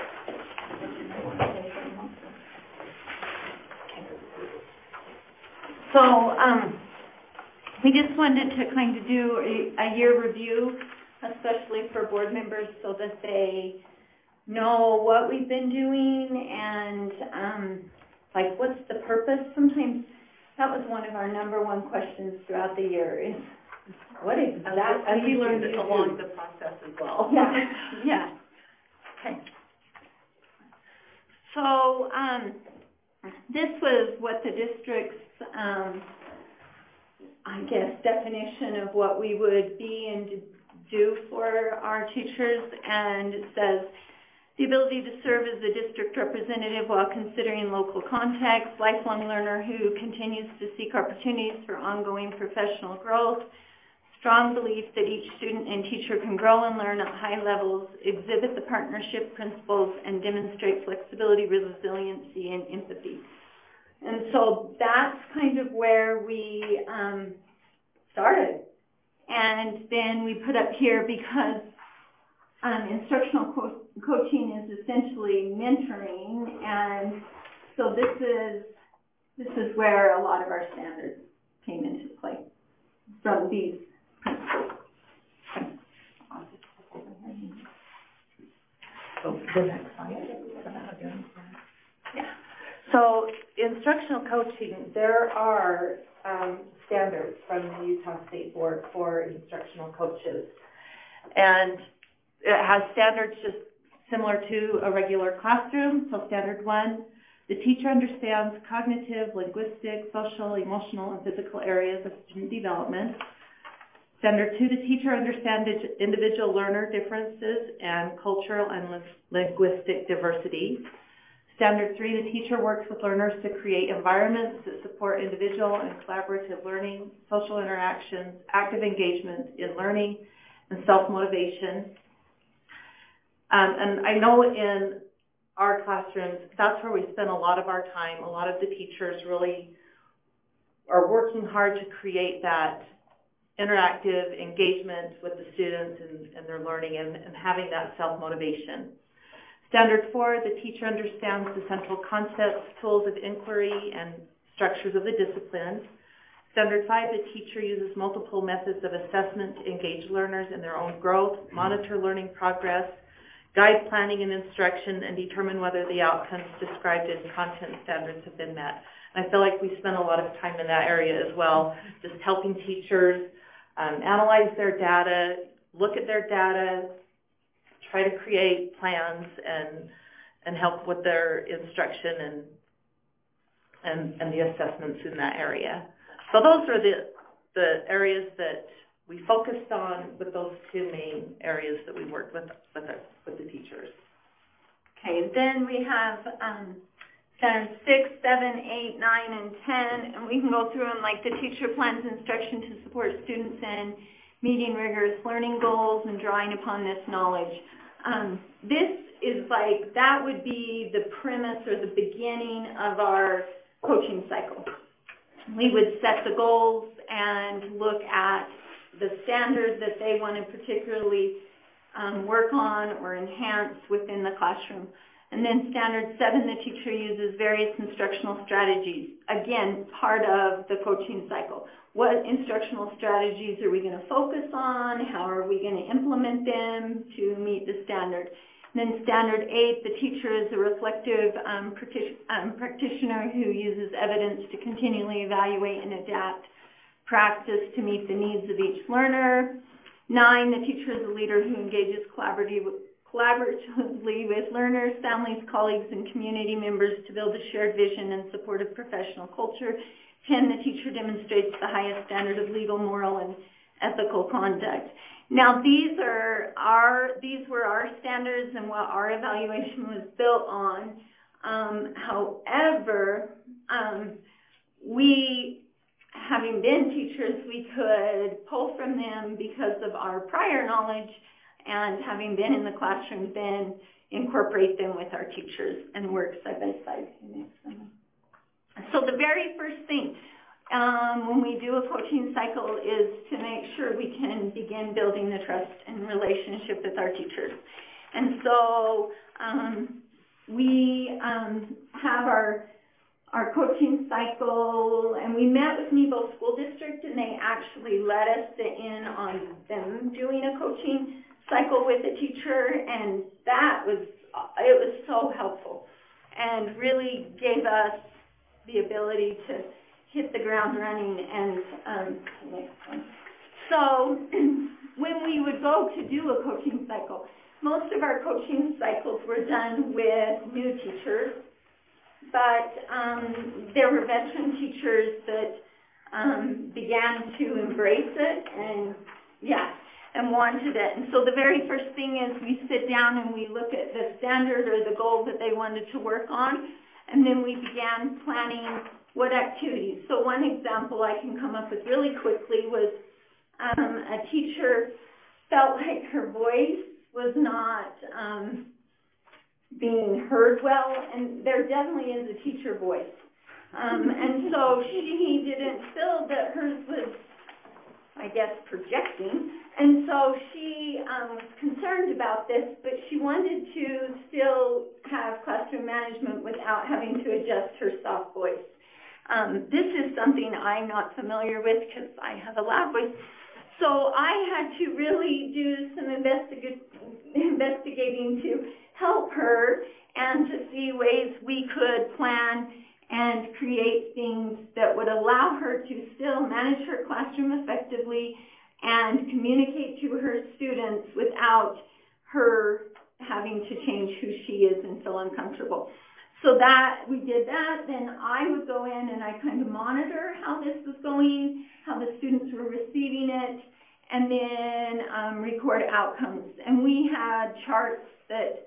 So, we just wanted to kind of do a year review, especially for board members, so that they know what we've been doing and, like, what's the purpose. Sometimes that was one of our #1 questions throughout the year is, what exactly and we learned do you along do? the process as well. Yeah, yeah. Okay. So, this was what the district's, I guess, definition of what we would be and do for our teachers, and it says, the ability to serve as a district representative while considering local context, lifelong learner who continues to seek opportunities for ongoing professional growth, strong belief that each student and teacher can grow and learn at high levels, exhibit the partnership principles, and demonstrate flexibility, resiliency, and empathy. And so that's kind of where we started. And then we put up here because instructional coaching is essentially mentoring, and so this is where a lot of our standards came into play from these principles. So the next slide. Yeah. So instructional coaching, there are standards from the Utah State Board for instructional coaches, and it has standards just similar to a regular classroom. So standard 1, the teacher understands cognitive, linguistic, social, emotional, and physical areas of student development. Standard 2, the teacher understands individual learner differences and cultural and linguistic diversity. Standard 3, the teacher works with learners to create environments that support individual and collaborative learning, social interactions, active engagement in learning, and self-motivation. And I know in our classrooms, that's where we spend a lot of our time. A lot of the teachers really are working hard to create that interactive engagement with the students and their learning and having that self-motivation. Standard 4, the teacher understands the central concepts, tools of inquiry, and structures of the discipline. Standard 5, the teacher uses multiple methods of assessment to engage learners in their own growth, monitor learning progress, guide planning and instruction, and determine whether the outcomes described in content standards have been met. And I feel like we spend a lot of time in that area as well, just helping teachers analyze their data, look at their data, try to create plans and help with their instruction and the assessments in that area. So those are the areas that we focused on with those 2 main areas that we worked with the teachers. Okay, then we have standards 6, 7, 8, 9, and 10, and we can go through them like the teacher plans instruction to support students in meeting rigorous learning goals and drawing upon this knowledge. This is like, that would be the premise or the beginning of our coaching cycle. We would set the goals and look at the standards that they want to particularly work on or enhance within the classroom. And then standard 7, the teacher uses various instructional strategies. Again, part of the coaching cycle. What instructional strategies are we going to focus on? How are we going to implement them to meet the standard? And then standard 8, the teacher is a reflective practitioner who uses evidence to continually evaluate and adapt practice to meet the needs of each learner. 9, the teacher is a leader who engages collaboratively with learners, families, colleagues, and community members to build a shared vision and supportive professional culture. 10, the teacher demonstrates the highest standard of legal, moral, and ethical conduct. Now, these were our standards and what our evaluation was built on. However, we, having been teachers, we could pull from them because of our prior knowledge, and having been in the classroom, then incorporate them with our teachers and work side by side. So the very first thing when we do a coaching cycle is to make sure we can begin building the trust and relationship with our teachers. And so we have our coaching cycle, and we met with Nebo School District, and they actually let us sit in on them doing a coaching cycle with a teacher, and it was so helpful and really gave us the ability to hit the ground running. And next one. So when we would go to do a coaching cycle, most of our coaching cycles were done with new teachers, but there were veteran teachers that began to embrace it, and yeah. and wanted it. And so the very first thing is we sit down and we look at the standard or the goal that they wanted to work on, and then we began planning what activities. So one example I can come up with really quickly was a teacher felt like her voice was not being heard well, and there definitely is a teacher voice. And so she didn't feel that hers was, I guess, projecting. And so she was concerned about this, but she wanted to still have classroom management without having to adjust her soft voice. This is something I'm not familiar with because I have a loud voice. So I had to really do some investigating to help her and to see ways we could plan and create things that would allow her to still manage her classroom effectively and communicate to her students without her having to change who she is and feel uncomfortable. So that we did that, then I would go in and I kind of monitor how this was going, how the students were receiving it, and then record outcomes. And we had charts that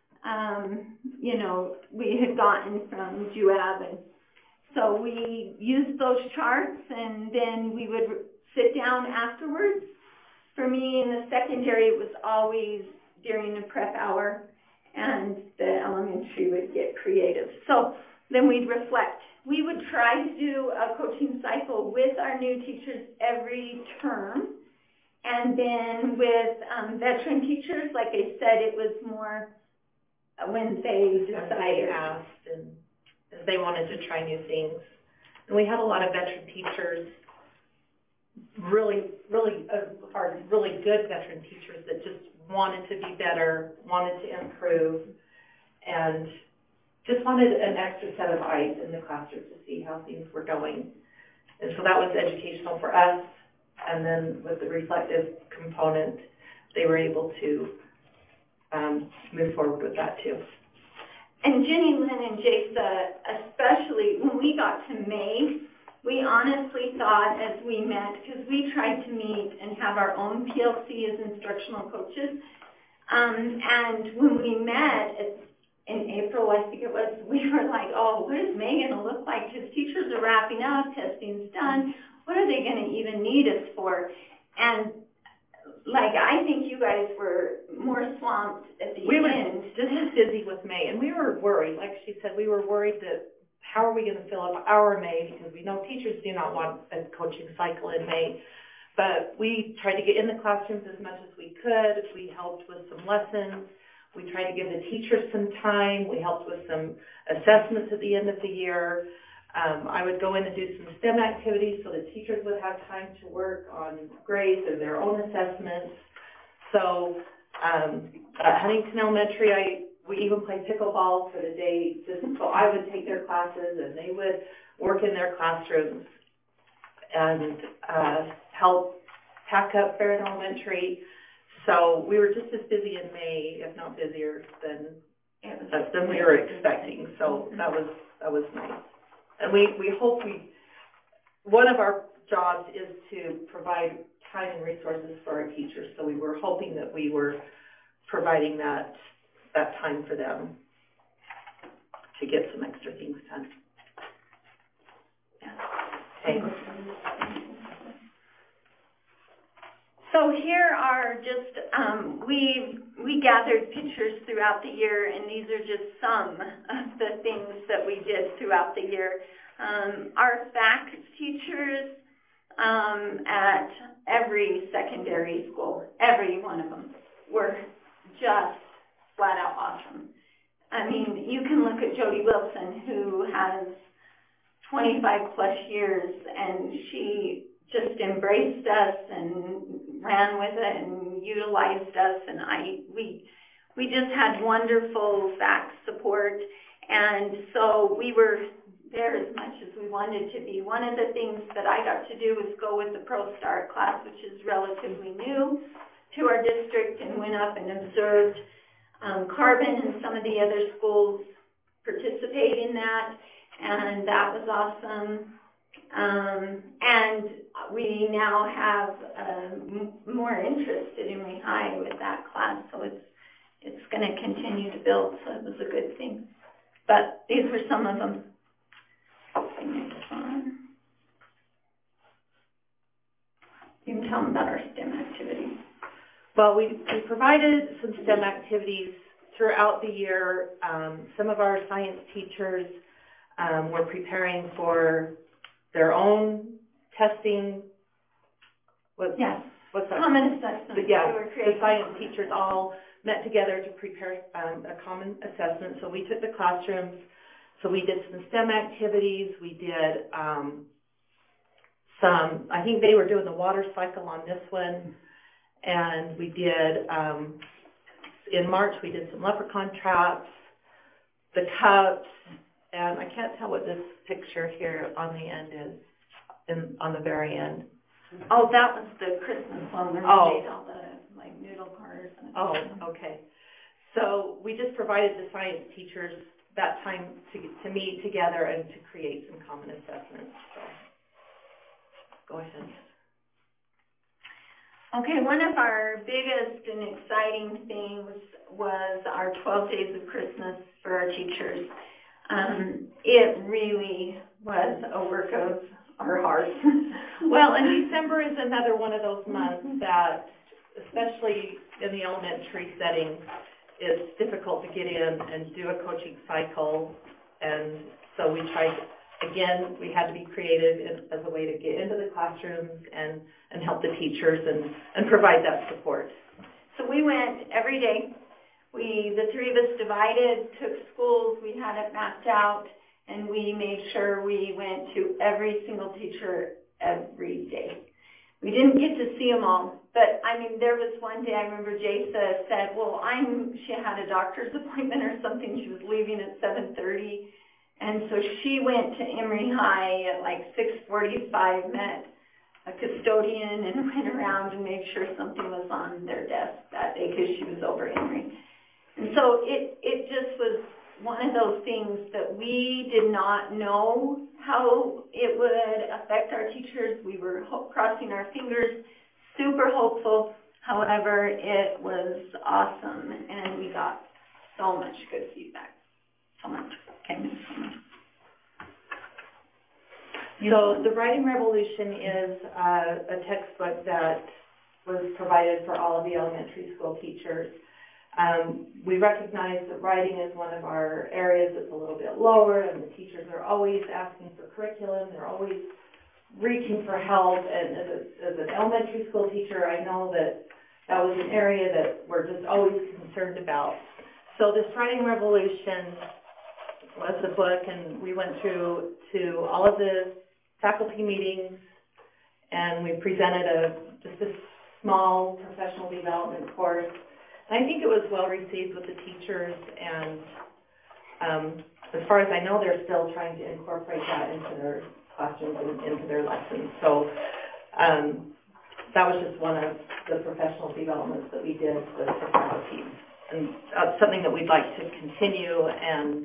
we had gotten from JUAB. And so we used those charts, and then we would sit down afterwards. For me in the secondary, it was always during the prep hour, and the elementary would get creative. So then we'd reflect. We would try to do a coaching cycle with our new teachers every term. And then with veteran teachers, like I said, it was more when they decided. Asked and they wanted to try new things. And we had a lot of veteran teachers, really good veteran teachers that just wanted to be better, wanted to improve, and just wanted an extra set of eyes in the classroom to see how things were going. And so that was educational for us. And then with the reflective component, they were able to move forward with that too. And Jenny Lynn and Jasa, especially when we got to May, we honestly thought as we met, because we tried to meet and have our own PLC as instructional coaches, and when we met in April, I think it was, we were like, oh, what is May going to look like? Because teachers are wrapping up, testing's done. What are they going to even need us for? And I think you guys were more swamped at the end. We were just as busy with May, and we were worried. Like she said, we were worried that how are we going to fill up our May, because we know teachers do not want a coaching cycle in May. But we tried to get in the classrooms as much as we could. We helped with some lessons. We tried to give the teachers some time. We helped with some assessments at the end of the year. I would go in and do some STEM activities so the teachers would have time to work on grades or their own assessments. So at Huntington Elementary, we even played pickleball for the day. So I would take their classes and they would work in their classrooms and help pack up Farron Elementary. So we were just as busy in May, if not busier than we were expecting. So that was nice. And we hope one of our jobs is to provide time and resources for our teachers. So we were hoping that we were providing that time for them to get some extra things done. Yeah. Thanks. So here are just, we gathered pictures throughout the year, and these are just some of the things that we did throughout the year. Our FACS teachers at every secondary school, every one of them, were just flat out awesome. I mean, you can look at Jody Wilson, who has 25 plus years, and she just embraced us and ran with it and utilized us, and we just had wonderful FACS support, and so we were there as much as we wanted to be. One of the things that I got to do was go with the Pro Start class, which is relatively new to our district, and went up and observed Carbon and some of the other schools participate in that, and that was awesome. And we now have more interest at Emory High with that class, so it's going to continue to build, so it was a good thing. But these were some of them. Next one. You can tell them about our STEM activities. Well, we provided some STEM activities throughout the year. Some of our science teachers were preparing for their own testing. Yes. What's that? Common assessment. But yeah, the science teachers all met together to prepare a common assessment. So we took the classrooms. So we did some STEM activities. We did I think they were doing the water cycle on this one. And we did, in March, we did some leprechaun traps, the cups, and I can't tell what this picture here on the end is, on the very end. Oh, that was the Christmas one where we made all the, noodle cards. Oh, okay. So we just provided the science teachers that time to meet together and to create some common assessments. So, go ahead. Okay, one of our biggest and exciting things was our 12 Days of Christmas for our teachers. It really was a work of our hearts. Well, and December is another one of those months that, especially in the elementary setting, it's difficult to get in and do a coaching cycle. And so we tried, again, we had to be creative as a way to get into the classrooms and help the teachers and provide that support. So we went every day. The three of us divided, took schools, we had it mapped out, and we made sure we went to every single teacher every day. We didn't get to see them all, but there was one day I remember Jasa said, well, she had a doctor's appointment or something, she was leaving at 7:30, and so she went to Emory High at 6:45, met a custodian and went around and made sure something was on their desk that day because she was over Emory. And so it just was one of those things that we did not know how it would affect our teachers. We were crossing our fingers, super hopeful. However, it was awesome, and we got so much good feedback. So much. Okay, so much. So the Writing Revolution is a textbook that was provided for all of the elementary school teachers. We recognize that writing is one of our areas that's a little bit lower, and the teachers are always asking for curriculum. They're always reaching for help. And as an elementary school teacher, I know that was an area that we're just always concerned about. So this Writing Revolution was the book, and we went through to all of the faculty meetings, and we presented just a small professional development course. And I think it was well received with the teachers, and as far as I know, they're still trying to incorporate that into their classrooms and into their lessons. So that was just one of the professional developments that we did with the faculty, and something that we'd like to continue and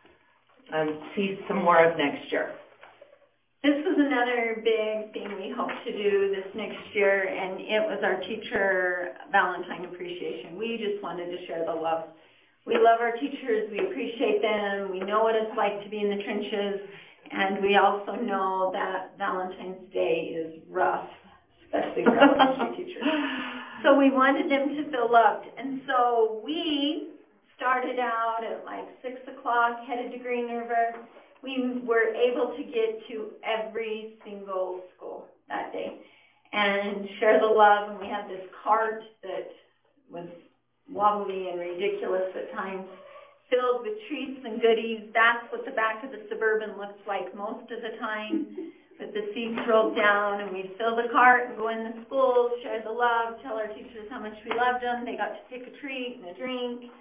see some more of next year. This was another big thing we hope to do this next year, and it was our Teacher Valentine Appreciation. We just wanted to share the love. We love our teachers. We appreciate them. We know what it's like to be in the trenches, and we also know that Valentine's Day is rough, especially for elementary teachers. So we wanted them to feel loved, and so we started out at 6 o'clock, headed to Green River. We were able to get to every single school that day and share the love. And we had this cart that was wobbly and ridiculous at times, filled with treats and goodies. That's what the back of the Suburban looks like most of the time, with the seats rolled down. And we'd fill the cart and go in the schools, share the love, tell our teachers how much we loved them. They got to pick a treat and a drink.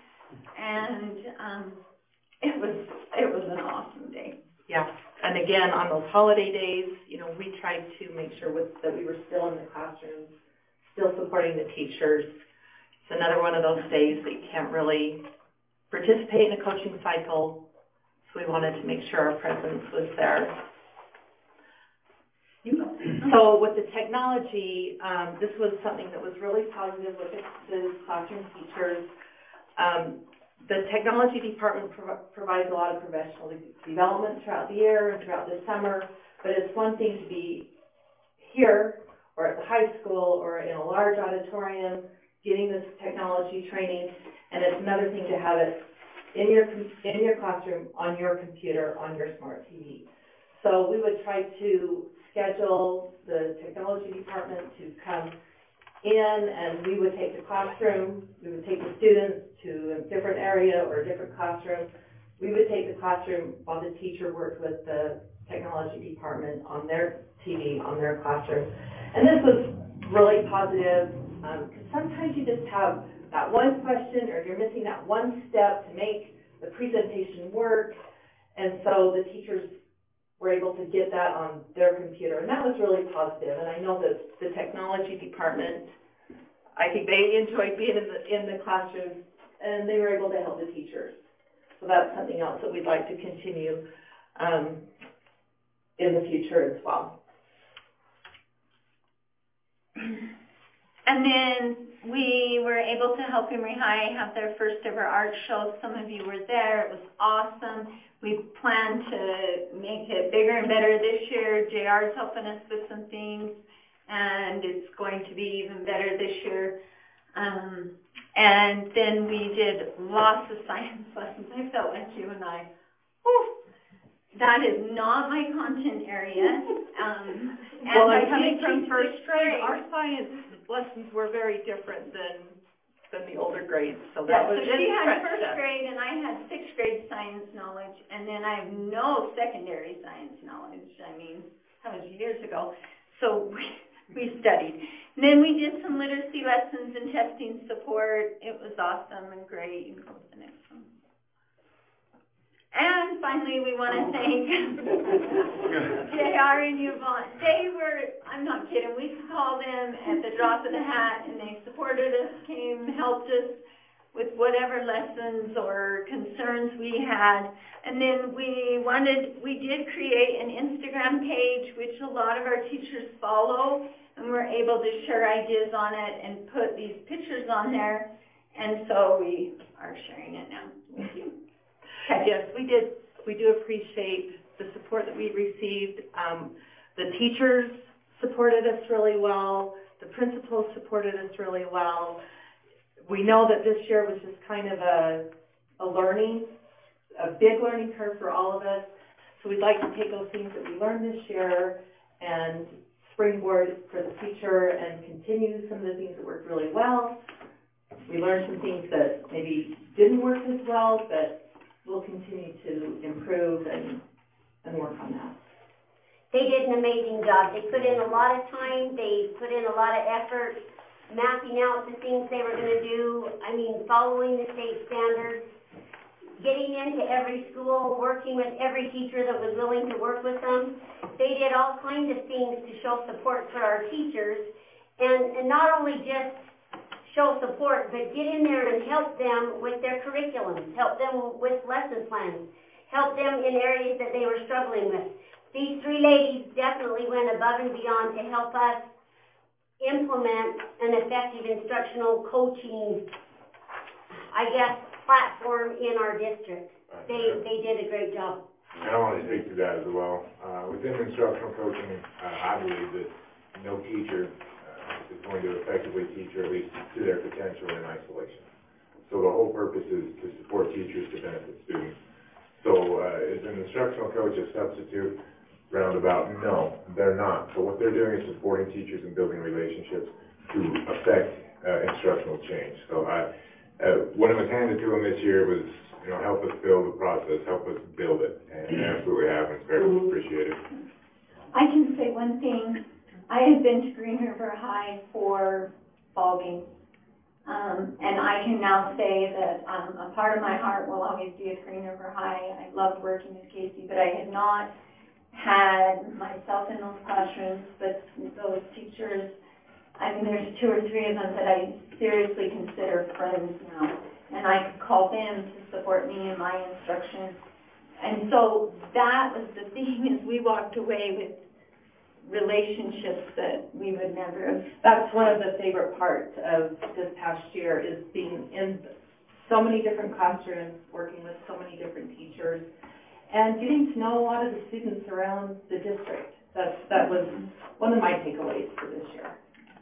And it was an awesome day. Yeah, and again, on those holiday days, we tried to make sure that we were still in the classrooms, still supporting the teachers. It's another one of those days that you can't really participate in a coaching cycle, so we wanted to make sure our presence was there. So with the technology, this was something that was really positive with the classroom teachers. The technology department provides a lot of professional development throughout the year and throughout the summer, but it's one thing to be here or at the high school or in a large auditorium getting this technology training, and it's another thing to have it in your classroom, on your computer, on your smart TV. So we would try to schedule the technology department to come in, and we would take the classroom, we would take the students to a different area or a different classroom. We would take the classroom while the teacher worked with the technology department on their TV, on their classroom. And this was really positive, because sometimes you just have that one question or you're missing that one step to make the presentation work, and so the teachers were able to get that on their computer, and that was really positive. And I know that the technology department, I think they enjoyed being in the classroom, and they were able to help the teachers. So that's something else that we'd like to continue in the future as well. And then we were able to help Emory High have their first ever art show. Some of you were there. It was awesome. We plan to make it bigger and better this year. JR is helping us with some things, and it's going to be even better this year. And then we did lots of science lessons. I felt like you and I. That is not my content area. And well, I coming did from teach first grade, grade. our science lessons were very different than the older grades. So that was so she had first step. grade and I had sixth grade science knowledge, and then I have no secondary science knowledge. I mean, that was years ago. So we studied. And then we did some literacy lessons and testing support. It was awesome and great. You can go to the next one. And finally, we want to thank JR and Yvonne. They were, I'm not kidding, we called them at the drop of the hat, and they supported us, came, helped us with whatever lessons or concerns we had. And then we did create an Instagram page, which a lot of our teachers follow, and we're able to share ideas on it and put these pictures on there. And so we are sharing it now with you. Yes, we did. We do appreciate the support that we received. The teachers supported us really well. The principals supported us really well. We know that this year was just kind of a big learning curve for all of us. So we'd like to take those things that we learned this year and springboard for the future and continue some of the things that worked really well. We learned some things that maybe didn't work as well, but we'll continue to improve and work on that. They did an amazing job. They put in a lot of time. They put in a lot of effort mapping out the things they were going to do. I mean, following the state standards, getting into every school, working with every teacher that was willing to work with them. They did all kinds of things to show support for our teachers, and not only just show support, but get in there and help them with their curriculum, help them with lesson plans, help them in areas that they were struggling with. These three ladies definitely went above and beyond to help us implement an effective instructional coaching, platform in our district. They did a great job. And I want to speak to that as well. Within instructional coaching, I believe that no teacher is going to effectively teach, or at least to their potential, in isolation. So the whole purpose is to support teachers to benefit students. So is an instructional coach a substitute? Roundabout? No, they're not. So what they're doing is supporting teachers and building relationships to affect instructional change. So what was handed to them this year was, help us build the process, help us build it, and that's what we have, and it's very much appreciated. I can say one thing. I have been to Green River High for ball games, and I can now say that a part of my heart will always be at Green River High. I loved working with Casey, but I had not had myself in those classrooms, but those teachers, there's 2 or 3 of them that I seriously consider friends now, and I could call them to support me in my instruction. And so that was the thing, is we walked away relationships that we would never have. That's one of the favorite parts of this past year is being in so many different classrooms, working with so many different teachers, and getting to know a lot of the students around the district. That was one of my takeaways for this year.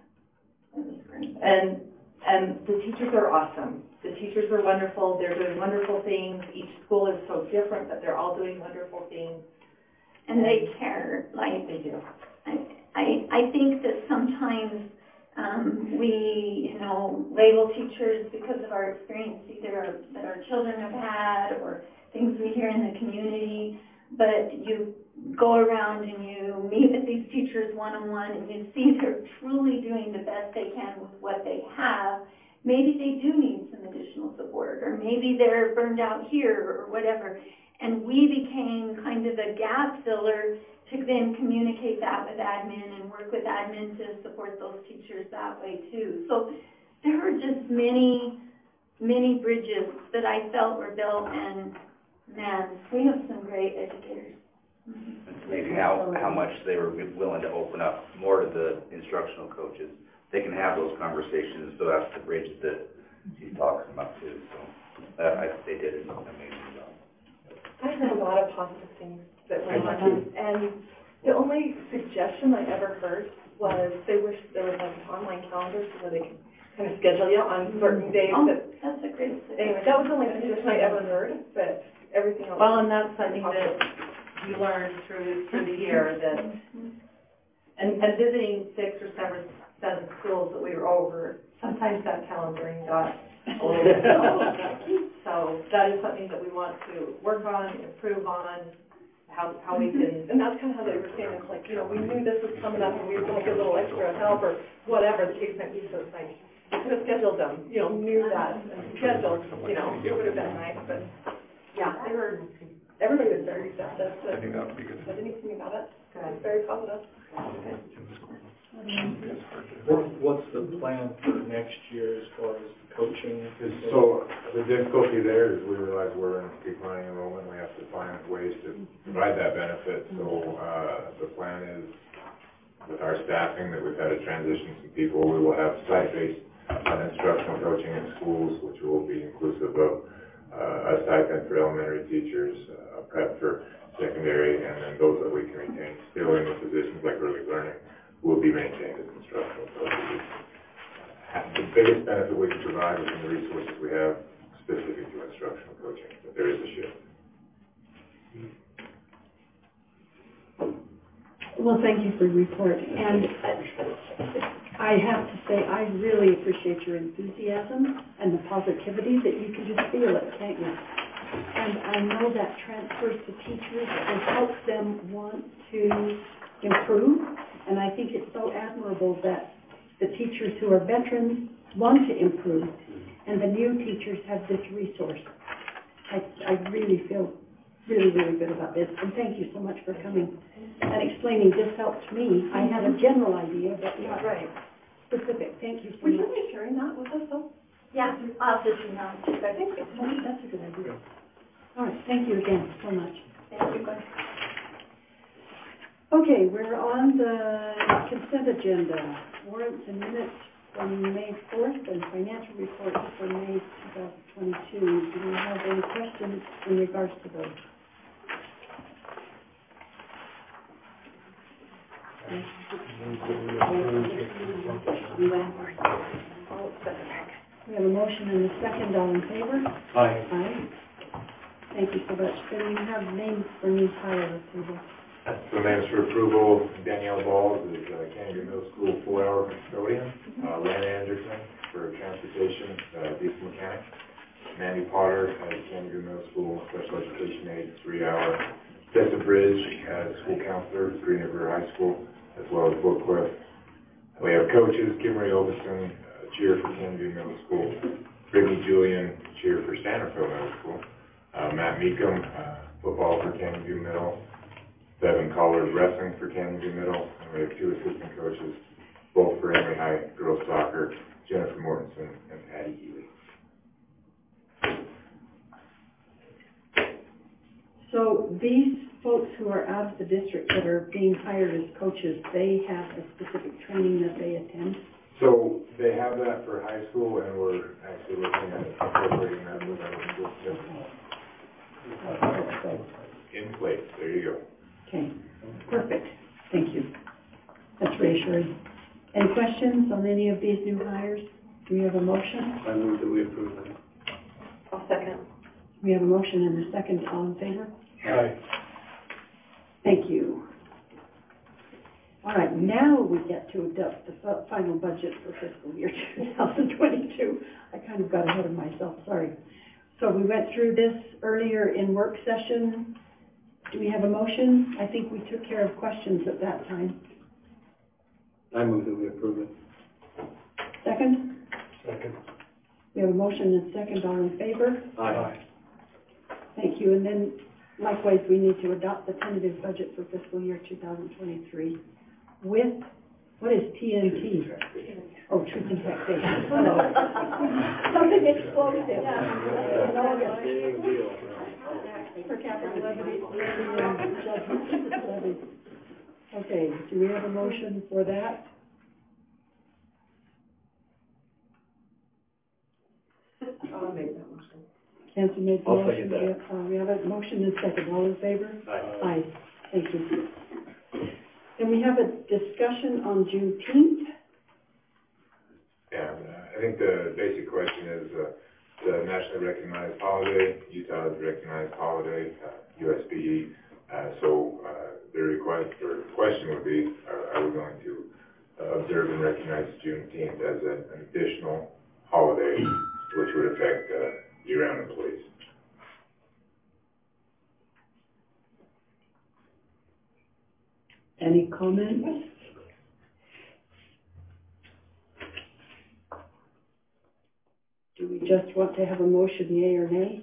And the teachers are awesome. The teachers are wonderful. They're doing wonderful things. Each school is so different, but they're all doing wonderful things. And they care, like they do. I think that sometimes we, label teachers because of our experience, either that our children have had or things we hear in the community. But you go around and you meet with these teachers one-on-one and you see they're truly doing the best they can with what they have. Maybe they do need some additional support, or maybe they're burned out here or whatever. And we became kind of a gap filler to then communicate that with admin and work with admin to support those teachers that way too. So there were just many, many bridges that I felt were built, and man, we have some great educators. It's amazing how much they were willing to open up more to the instructional coaches. They can have those conversations, so that's the bridge that she's talking about too. So I think they did an amazing job. I heard a lot of positive things that went on, and the only suggestion I ever heard was they wish there was like an online calendar so that they could kind of schedule you on certain days. That's a great suggestion. Anyway, that was the only suggestion I ever heard, but everything else. Well, and that's something that you learned through the year, that, and visiting 6 or 7 schools that we were over, sometimes that calendaring got a little bit slow. So that is something that we want to work on, improve on, how we can. And that's kind of how they were saying, it's like, we knew this was coming up and we were going to get a little extra help or whatever the case might be. So it's like, you could have scheduled them, knew that and scheduled, it would have been nice. But yeah, everybody was very receptive. I think that would be good. Said anything about it. It was very positive. What's the plan for next year as far as coaching? So the difficulty there is we realize we're in peak learning enrollment. We have to find ways to provide that benefit. So the plan is, with our staffing, that we've had to transition some people. We will have site-based instructional coaching in schools, which will be inclusive of a stipend for elementary teachers, a prep for secondary, and then those that we can retain still in the positions like early learning will be maintained as instructional coaches. The biggest benefit we can provide within the resources we have specific to instructional coaching, but there is a shift. Well, thank you for your report. And I have to say, I really appreciate your enthusiasm and the positivity that you can just feel it, can't you? And I know that transfers to teachers and helps them want to improve. And I think it's so admirable that the teachers who are veterans want to improve, and the new teachers have this resource. I really feel really, really good about this, and thank you so much for coming and explaining. This helps me. I had a general idea, but not specific. Thank you so Would much. you be sharing that with us, though? Yeah, I'll just know. I think so. That's a good idea. All right, thank you again so much. Thank you. Okay, we're on the consent agenda. Warrants and minutes from May 4th and financial reports for May 2022. Do we have any questions in regards to those? We have a motion and a second. All in favor? Aye. Aye. Thank you so much. Then we have names for new hire approval. So names for approval: Danielle Balls is Canada Middle School 4-hour custodian, Lynn Anderson for transportation, diesel mechanic, Mandy Potter at Canada Middle School special education aide, 3-hour, Tessa Bridge as school counselor at Green River High School, as well as Book Cliff. We have coaches: Kimberly Overson, cheer for Canada Middle School, Brittany Julian, cheer for Sanderville Middle School, Matt Meekum, football for Canada Middle, Devin Collard wrestling for Canada Middle, and we have 2 assistant coaches, both for Emory High girls soccer, Jennifer Mortensen and Patty Healy. So these folks who are out of the district that are being hired as coaches, they have a specific training that they attend? So they have that for high school, and we're actually looking at incorporating that with our school system. In place, there you go. Okay, perfect, thank you. That's reassuring. Any questions on any of these new hires? Do we have a motion? I move that we approve them. I'll second. We have a motion and a second, all in favor? Aye. Thank you. All right, now we get to adopt the final budget for fiscal year 2022. I kind of got ahead of myself, sorry. So we went through this earlier in work session. Do we have a motion? I think we took care of questions at that time. I move that we approve it. Second? Second. We have a motion and a second, all in favor? Aye. Thank you, and then likewise, we need to adopt the tentative budget for fiscal year 2023 with, what is TNT? Oh, Truth and Taxation. Something explosive. Big deal. For capital levy and judgment levy. Okay, do we have a motion for that? I'll make that motion. Nancy made the I'll motion. second that. We have a motion and second. All in favor? Aye. Aye. Thank you. Then we have a discussion on Juneteenth. Yeah, I think the basic question is, the nationally recognized holiday, Utah's recognized holiday, USBE. So the request or question would be, are we going to observe and recognize Juneteenth as an additional holiday, which would affect year-round employees? Any comments? Do we just want to have a motion, yea or nay?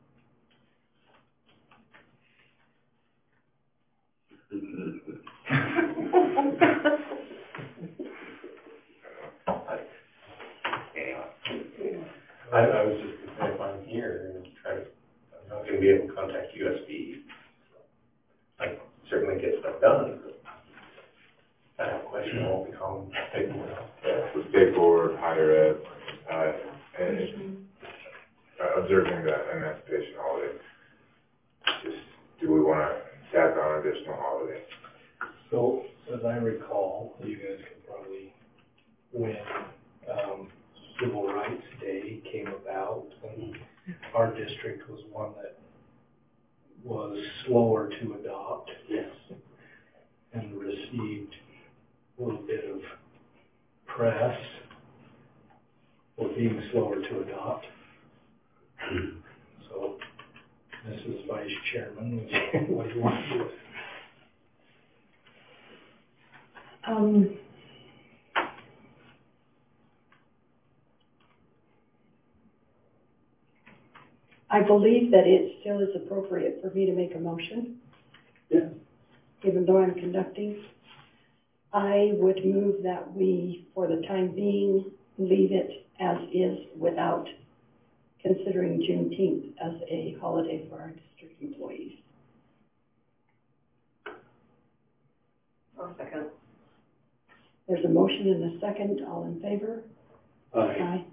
I was just, if I'm here and try to, I'm not gonna be able to contact USB. I certainly get stuff done, but I have a question, I won't be calling people. Yeah, so state board, higher ed, and observing the emancipation holiday. Just, do we want to tack on additional holiday? So, as I recall, you guys could probably, when Civil Rights Day came about, and our district was one that was slower to adopt. Yes. And received a little bit of press for being slower to adopt. So, Mrs. Vice Chairman, what do you want to do? I believe that it still is appropriate for me to make a motion. Yeah. Even though I'm conducting. I would move that we, for the time being, leave it as is without considering Juneteenth as a holiday for our district employees. I'll second. There's a motion and a second. All in favor? Aye.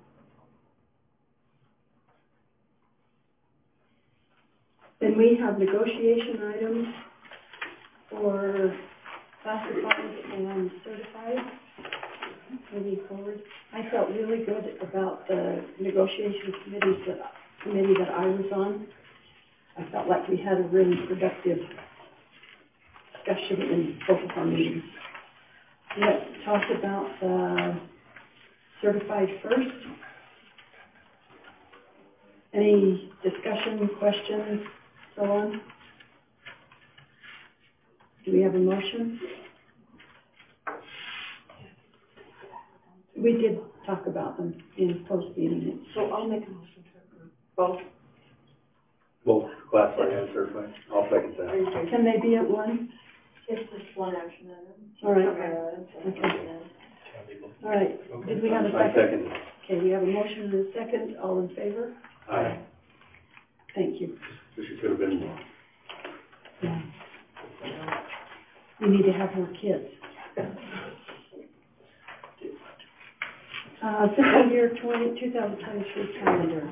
Then we have negotiation items for classified and certified moving forward. I felt really good about the negotiation committee that I was on. I felt like we had a really productive discussion in both of our meetings. Let's talk about the certified first. Any discussion, questions, so on? Do we have a motion? We did talk about them in post-meeting. So I'll make a motion to approve both. Both classified and certified. I'll second that. Can they be at once? It's just one action item. All right. Okay. All right. Did we have a I second? second. Okay, we have a motion and a second. All in favor? Aye. Thank you. Wish it could have been more. Yeah. We need to have more kids. Fiscal year 2023 calendar.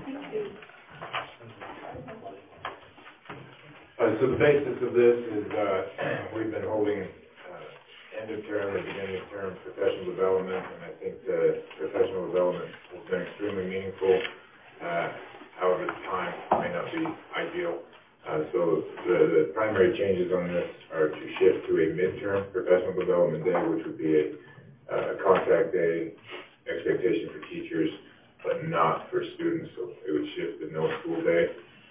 So the basis of this is, we've been holding, end of term or beginning of term professional development, and I think the professional development has been extremely meaningful. However, the time may not be ideal. So the primary changes on this are to shift to a midterm professional development day, which would be a contact day, expectation for teachers, but not for students. So it would shift to no school day.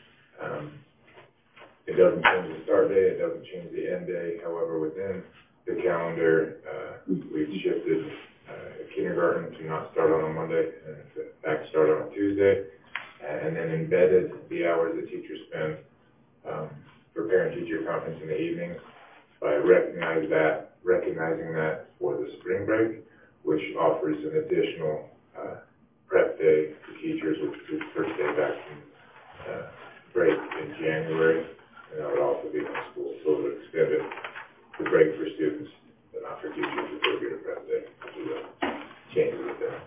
It doesn't change the start day, it doesn't change the end day. However, within the calendar, we've shifted kindergarten to not start on a Monday and to back start on a Tuesday, and then embedded the hours that teachers spend for parent-teacher conference in the evenings by recognizing that for the spring break, which offers an additional prep day for teachers, which is the first day back from break in January, and that would also be in school. So it would extend the break for students, but not for teachers if they get a prep day, which is a change with that.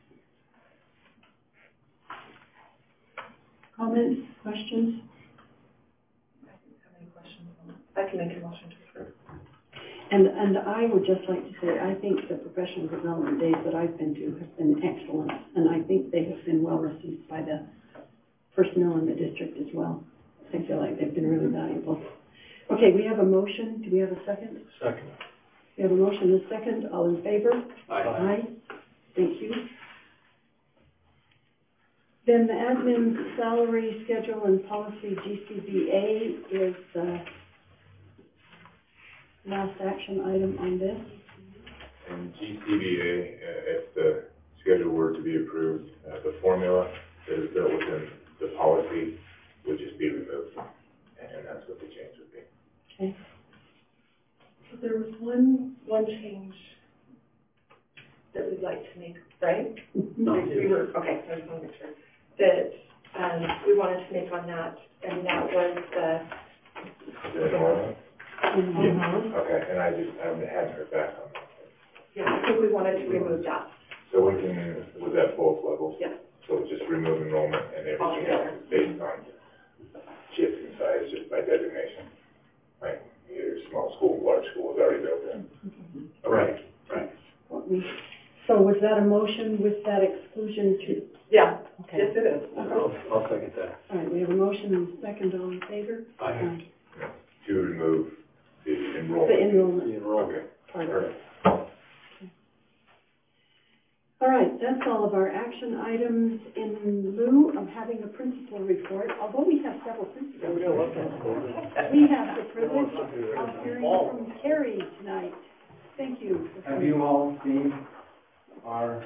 Comments, questions? I can make a motion to approve. And I would just like to say, I think the professional development days that I've been to have been excellent, and I think they have been well received by the personnel in the district as well. I feel like they've been really valuable. Okay, we have a motion. Do we have a second? Second. We have a motion and a second. All in favor? Aye. Thank you. Then the admin salary schedule and policy GCBA is the last action item on this. And GCBA, if the schedule were to be approved, the formula that is built within the policy would just be removed, and that's what the change would be. Okay. So there was one change that we'd like to make, right? Okay, I just want to make sure. That we wanted to make on that, and that was the enrollment? Okay, and I haven't heard back on that. Yeah, I think we wanted to remove that. So we can, was that both levels? Yeah. So just remove enrollment and everything else is based on shift in size just by designation? Like either small school, large school is already built in? Okay. Right. So was that a motion with that exclusion to? Yeah. Okay. Yes, it is. I'll second that. All right, we have a motion and a second. All in favor? Aye. To remove the The enrollment. enrollment Okay. part of it. All right, that's all of our action items in lieu of having a principal report. Although we have several principal reports, we have the privilege of hearing from Carrie tonight. Thank you. Have you all seen our,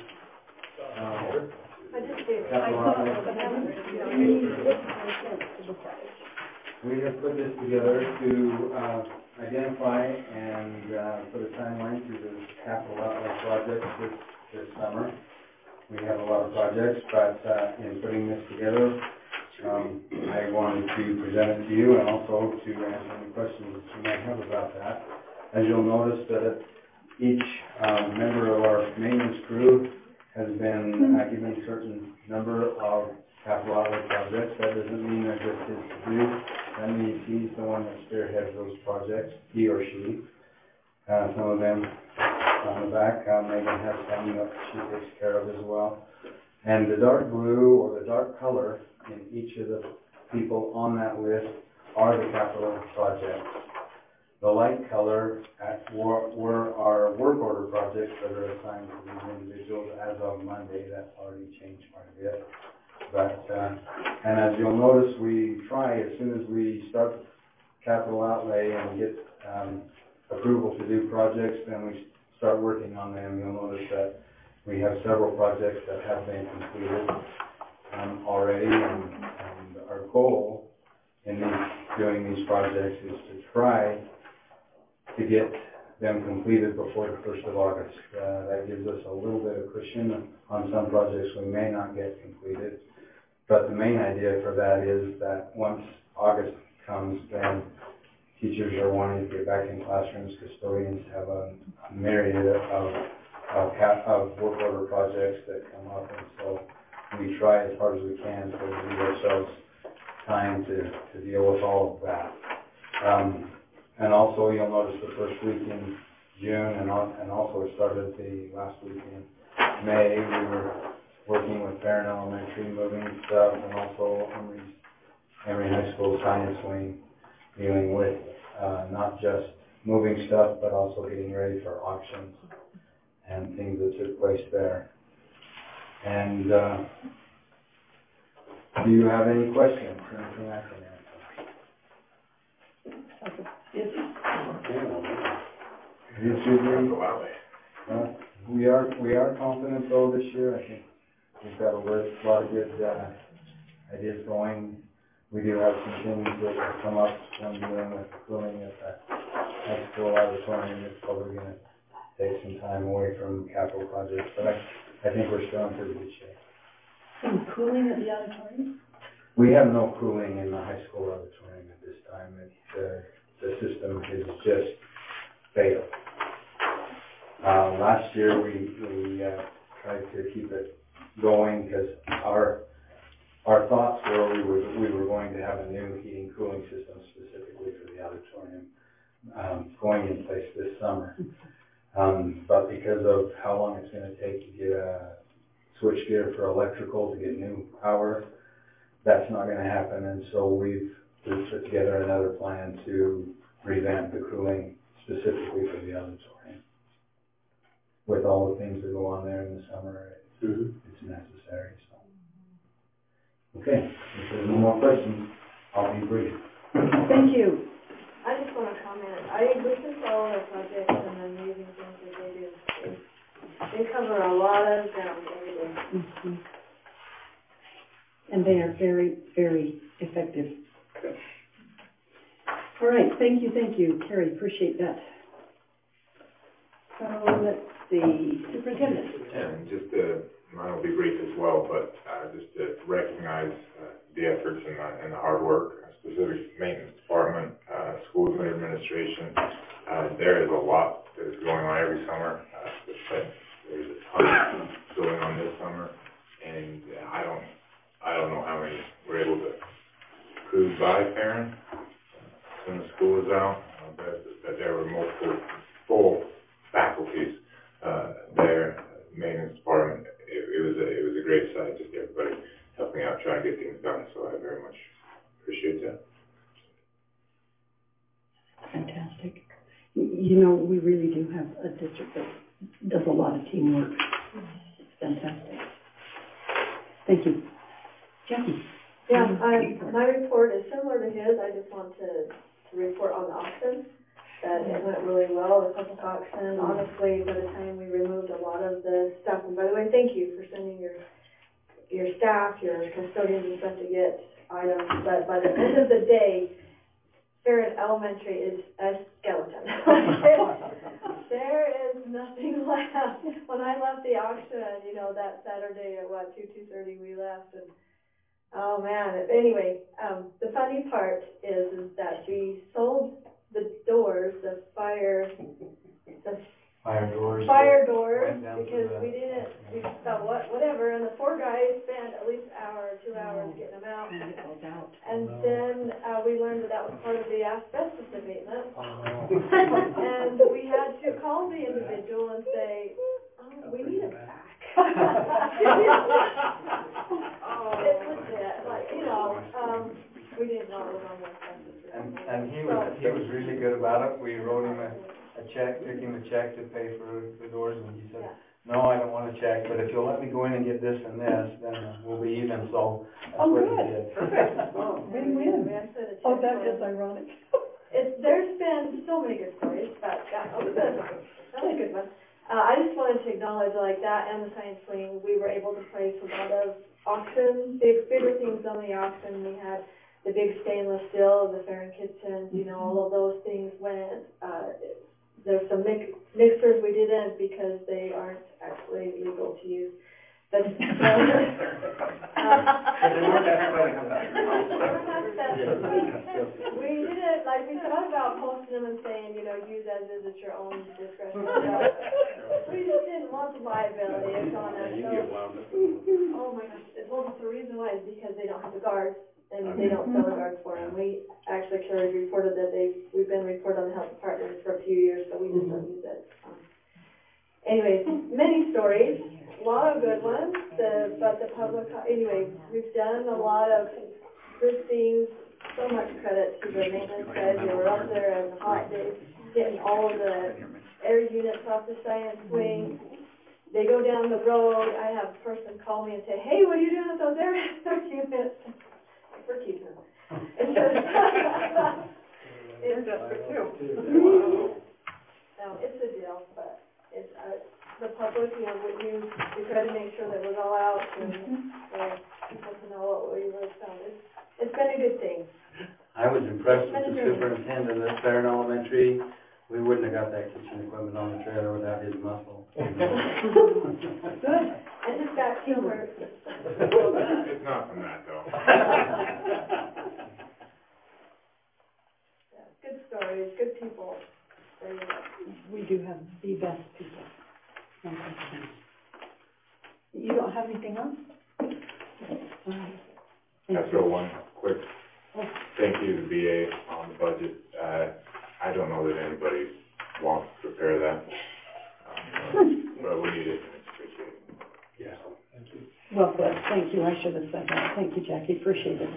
I just did. I saw it, but I haven't really looked at it to look at it. we have put this together to identify and put a timeline to the capital outlay projects this summer. We have a lot of projects, but in putting this together, I wanted to present it to you and also to answer any questions that you might have about that. As you'll notice that each member of our maintenance crew has been given a certain number of capital outlay projects. That doesn't mean they're just his to do. That means he's the one that spearheads those projects, he or she. Some of them on the back, Megan has some that she takes care of as well. And the dark blue or the dark color in each of the people on that list are the capital projects. The light color were our work order projects that are assigned to these individuals as of Monday. That's already changed quite a bit. But, and as you'll notice, we try as soon as we start capital outlay and get approval to do projects, then we start working on them. You'll notice that we have several projects that have been completed already, and our goal in doing these projects is to try to get them completed before the 1st of August. That gives us a little bit of cushion. On some projects we may not get completed, but the main idea for that is that once August comes, then teachers are wanting to get back in classrooms, custodians have a myriad of work order projects that come up, and so we try as hard as we can to leave ourselves time to deal with all of that. And also, you'll notice the first week in June, and also it started the last week in May, we were working with Farron Elementary, moving stuff, and also Emory High School Science Wing, dealing with not just moving stuff, but also getting ready for auctions and things that took place there. And do you have any questions or anything I can answer? We are confident though this year. I think we've got a lot of good ideas going. We do have some things that have come up when dealing with cooling at the high school auditorium. It's probably going to take some time away from capital projects, but I think we're still in pretty good shape. Some cooling at the auditorium? We have no cooling in the high school auditorium at this time. The system is just failed. Last year we tried to keep it going because our thoughts were we were going to have a new heating cooling system specifically for the auditorium going in place this summer. But because of how long it's going to take to get a switchgear for electrical to get new power, that's not going to happen. And so we've put together another plan to revamp the cooling specifically for the auditorium. With all the things that go on there in the summer, it's necessary. So, okay, if there's no more questions, I'll be brief. Thank you. I just want to comment. I listened to all their projects and the amazing things that they do. They cover a lot of ground every day. Mm-hmm. And they are very, very effective. All right, thank you, Carrie, appreciate that. So let's see, Superintendent. And just mine will be brief as well, but just to recognize the efforts and the hard work, specific maintenance department, schools and administration. There is a lot that is going on every summer. There's a ton going on this summer, and I don't know how many we're able to cruise by Farron when the school is out, but there were multiple full faculties there, maintenance department. It was a great sight, just everybody helping out, trying to get things done, so I very much appreciate that. Fantastic. You know, we really do have a district that does a lot of teamwork. It's fantastic. Thank you. Jackie? Yeah, my report is similar to his. I just want to report on the auction. That it went really well, the public auction. Honestly, by the time we removed a lot of the stuff, and by the way, thank you for sending your staff, your custodians and stuff to get items, but by the end of the day, Farron Elementary is a skeleton. There is nothing left. When I left the auction, you know, that Saturday at 2:30 we left, and oh man. Anyway, the funny part is that we sold the doors, the fire doors, because we thought, whatever, and the poor guys spent at least an hour or 2 hours getting them out. And then we learned that was part of the asbestos abatement. And we had to call the individual and say, we need it back. It's legit, like, you know, we didn't know it was on the asbestos. And he was really good about it. We wrote him a check, took him a check to pay for the doors, and he said, no, I don't want a check, but if you'll let me go in and get this and this, then we'll be even. So that's what he did. Perfect. Win-win. Oh, that is ironic. There's been so many good stories, but that was a good one. I just wanted to acknowledge like that and the science wing. We were able to place a lot of auctions, bigger things on the auction. We had the big stainless steel, the Farron kitchens, you know, all of those things went. There's some mixers we didn't because they aren't actually legal to use. But, But they weren't that smelling about we didn't, like, we thought about posting them and saying, you know, use as is at your own discretion. We just didn't want the liability on us, You so. get wound up. Oh my gosh, well, the reason why is because they don't have the guards, and they don't sell the guards for them. We actually, Carrie reported that we've been reported on the health department for a few years, but we just don't use it. Anyways, many stories, a lot of good ones, but the public, anyway, we've done a lot of good things. So much credit to the maintenance guys. They were up there on hot days, getting all of the air units off the science wing. They go down the road. I have a person call me and say, "Hey, what are you doing with those air units?" We're keeping them. It's desperate too. No, it's a deal, but it's the public. You know, we try to make sure that it was all out and people to know what we really found. It's been a good thing. I was impressed with the superintendent at Barron Elementary. We wouldn't have got that kitchen equipment on the trailer without his muscle. Good. I just got humor. It's not from that, though. Yeah, good stories, good people. We do have the best people. You don't have anything else? All right. I throw one quick thank you to BA on the budget. I don't know that anybody wants to prepare that, but we need it and it's appreciated. Yeah. Thank you. Well, good. Thank you. I should have said that. Thank you, Jackie. Appreciate it.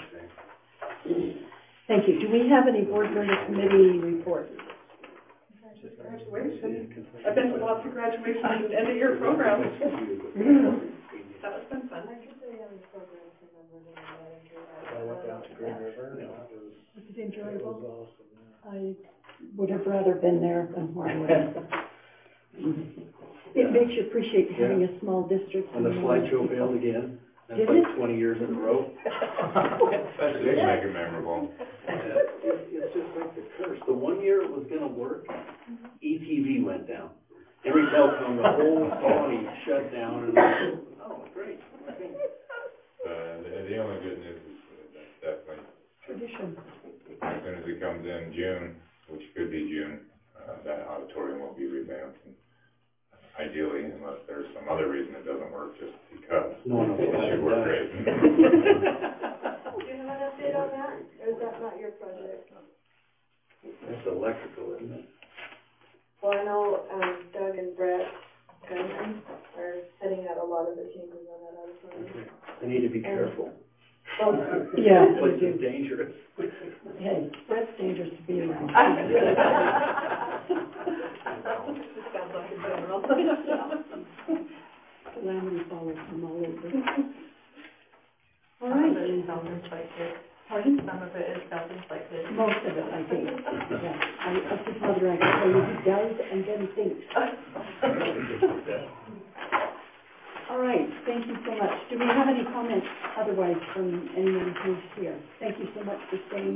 Thank you. Do we have any board member committee reports? Just graduation. I've been to lots of graduations and end of year programs. That was been fun. I went down to Green River and that was Enjoyable. awesome. Yeah. I would have rather been there than where I was. It makes you appreciate having a small district. And the slideshow failed again. That's Did like it? 20 years in a row. They make it memorable. It's just like the curse. The one year it was gonna work, ETV went down. Every telecom, the whole colony shut down and oh, great. The only good news is that's definitely, Tradition. as soon as it comes in June, which could be June, that auditorium will be revamped. And ideally, unless there's some other reason it doesn't work, just because No, it should work great. Do you have an update on that, or is that not your project? That's electrical, isn't it? Well, I know Doug and Brett Gunman are setting out a lot of the changes on that auditorium. I need to be careful. Oh, yeah, This place is dangerous. Hey, Brett's dangerous to be around. Sounds like a general. Calamity follows from all over. All Some right. of it is self-inflicted. Pardon? Some of it is self-inflicted. Most of it, I think. Yeah. That's his mother, I can tell you, he does and then thinks. All right, thank you so much. Do we have any comments otherwise from anyone who's here? Thank you so much for staying.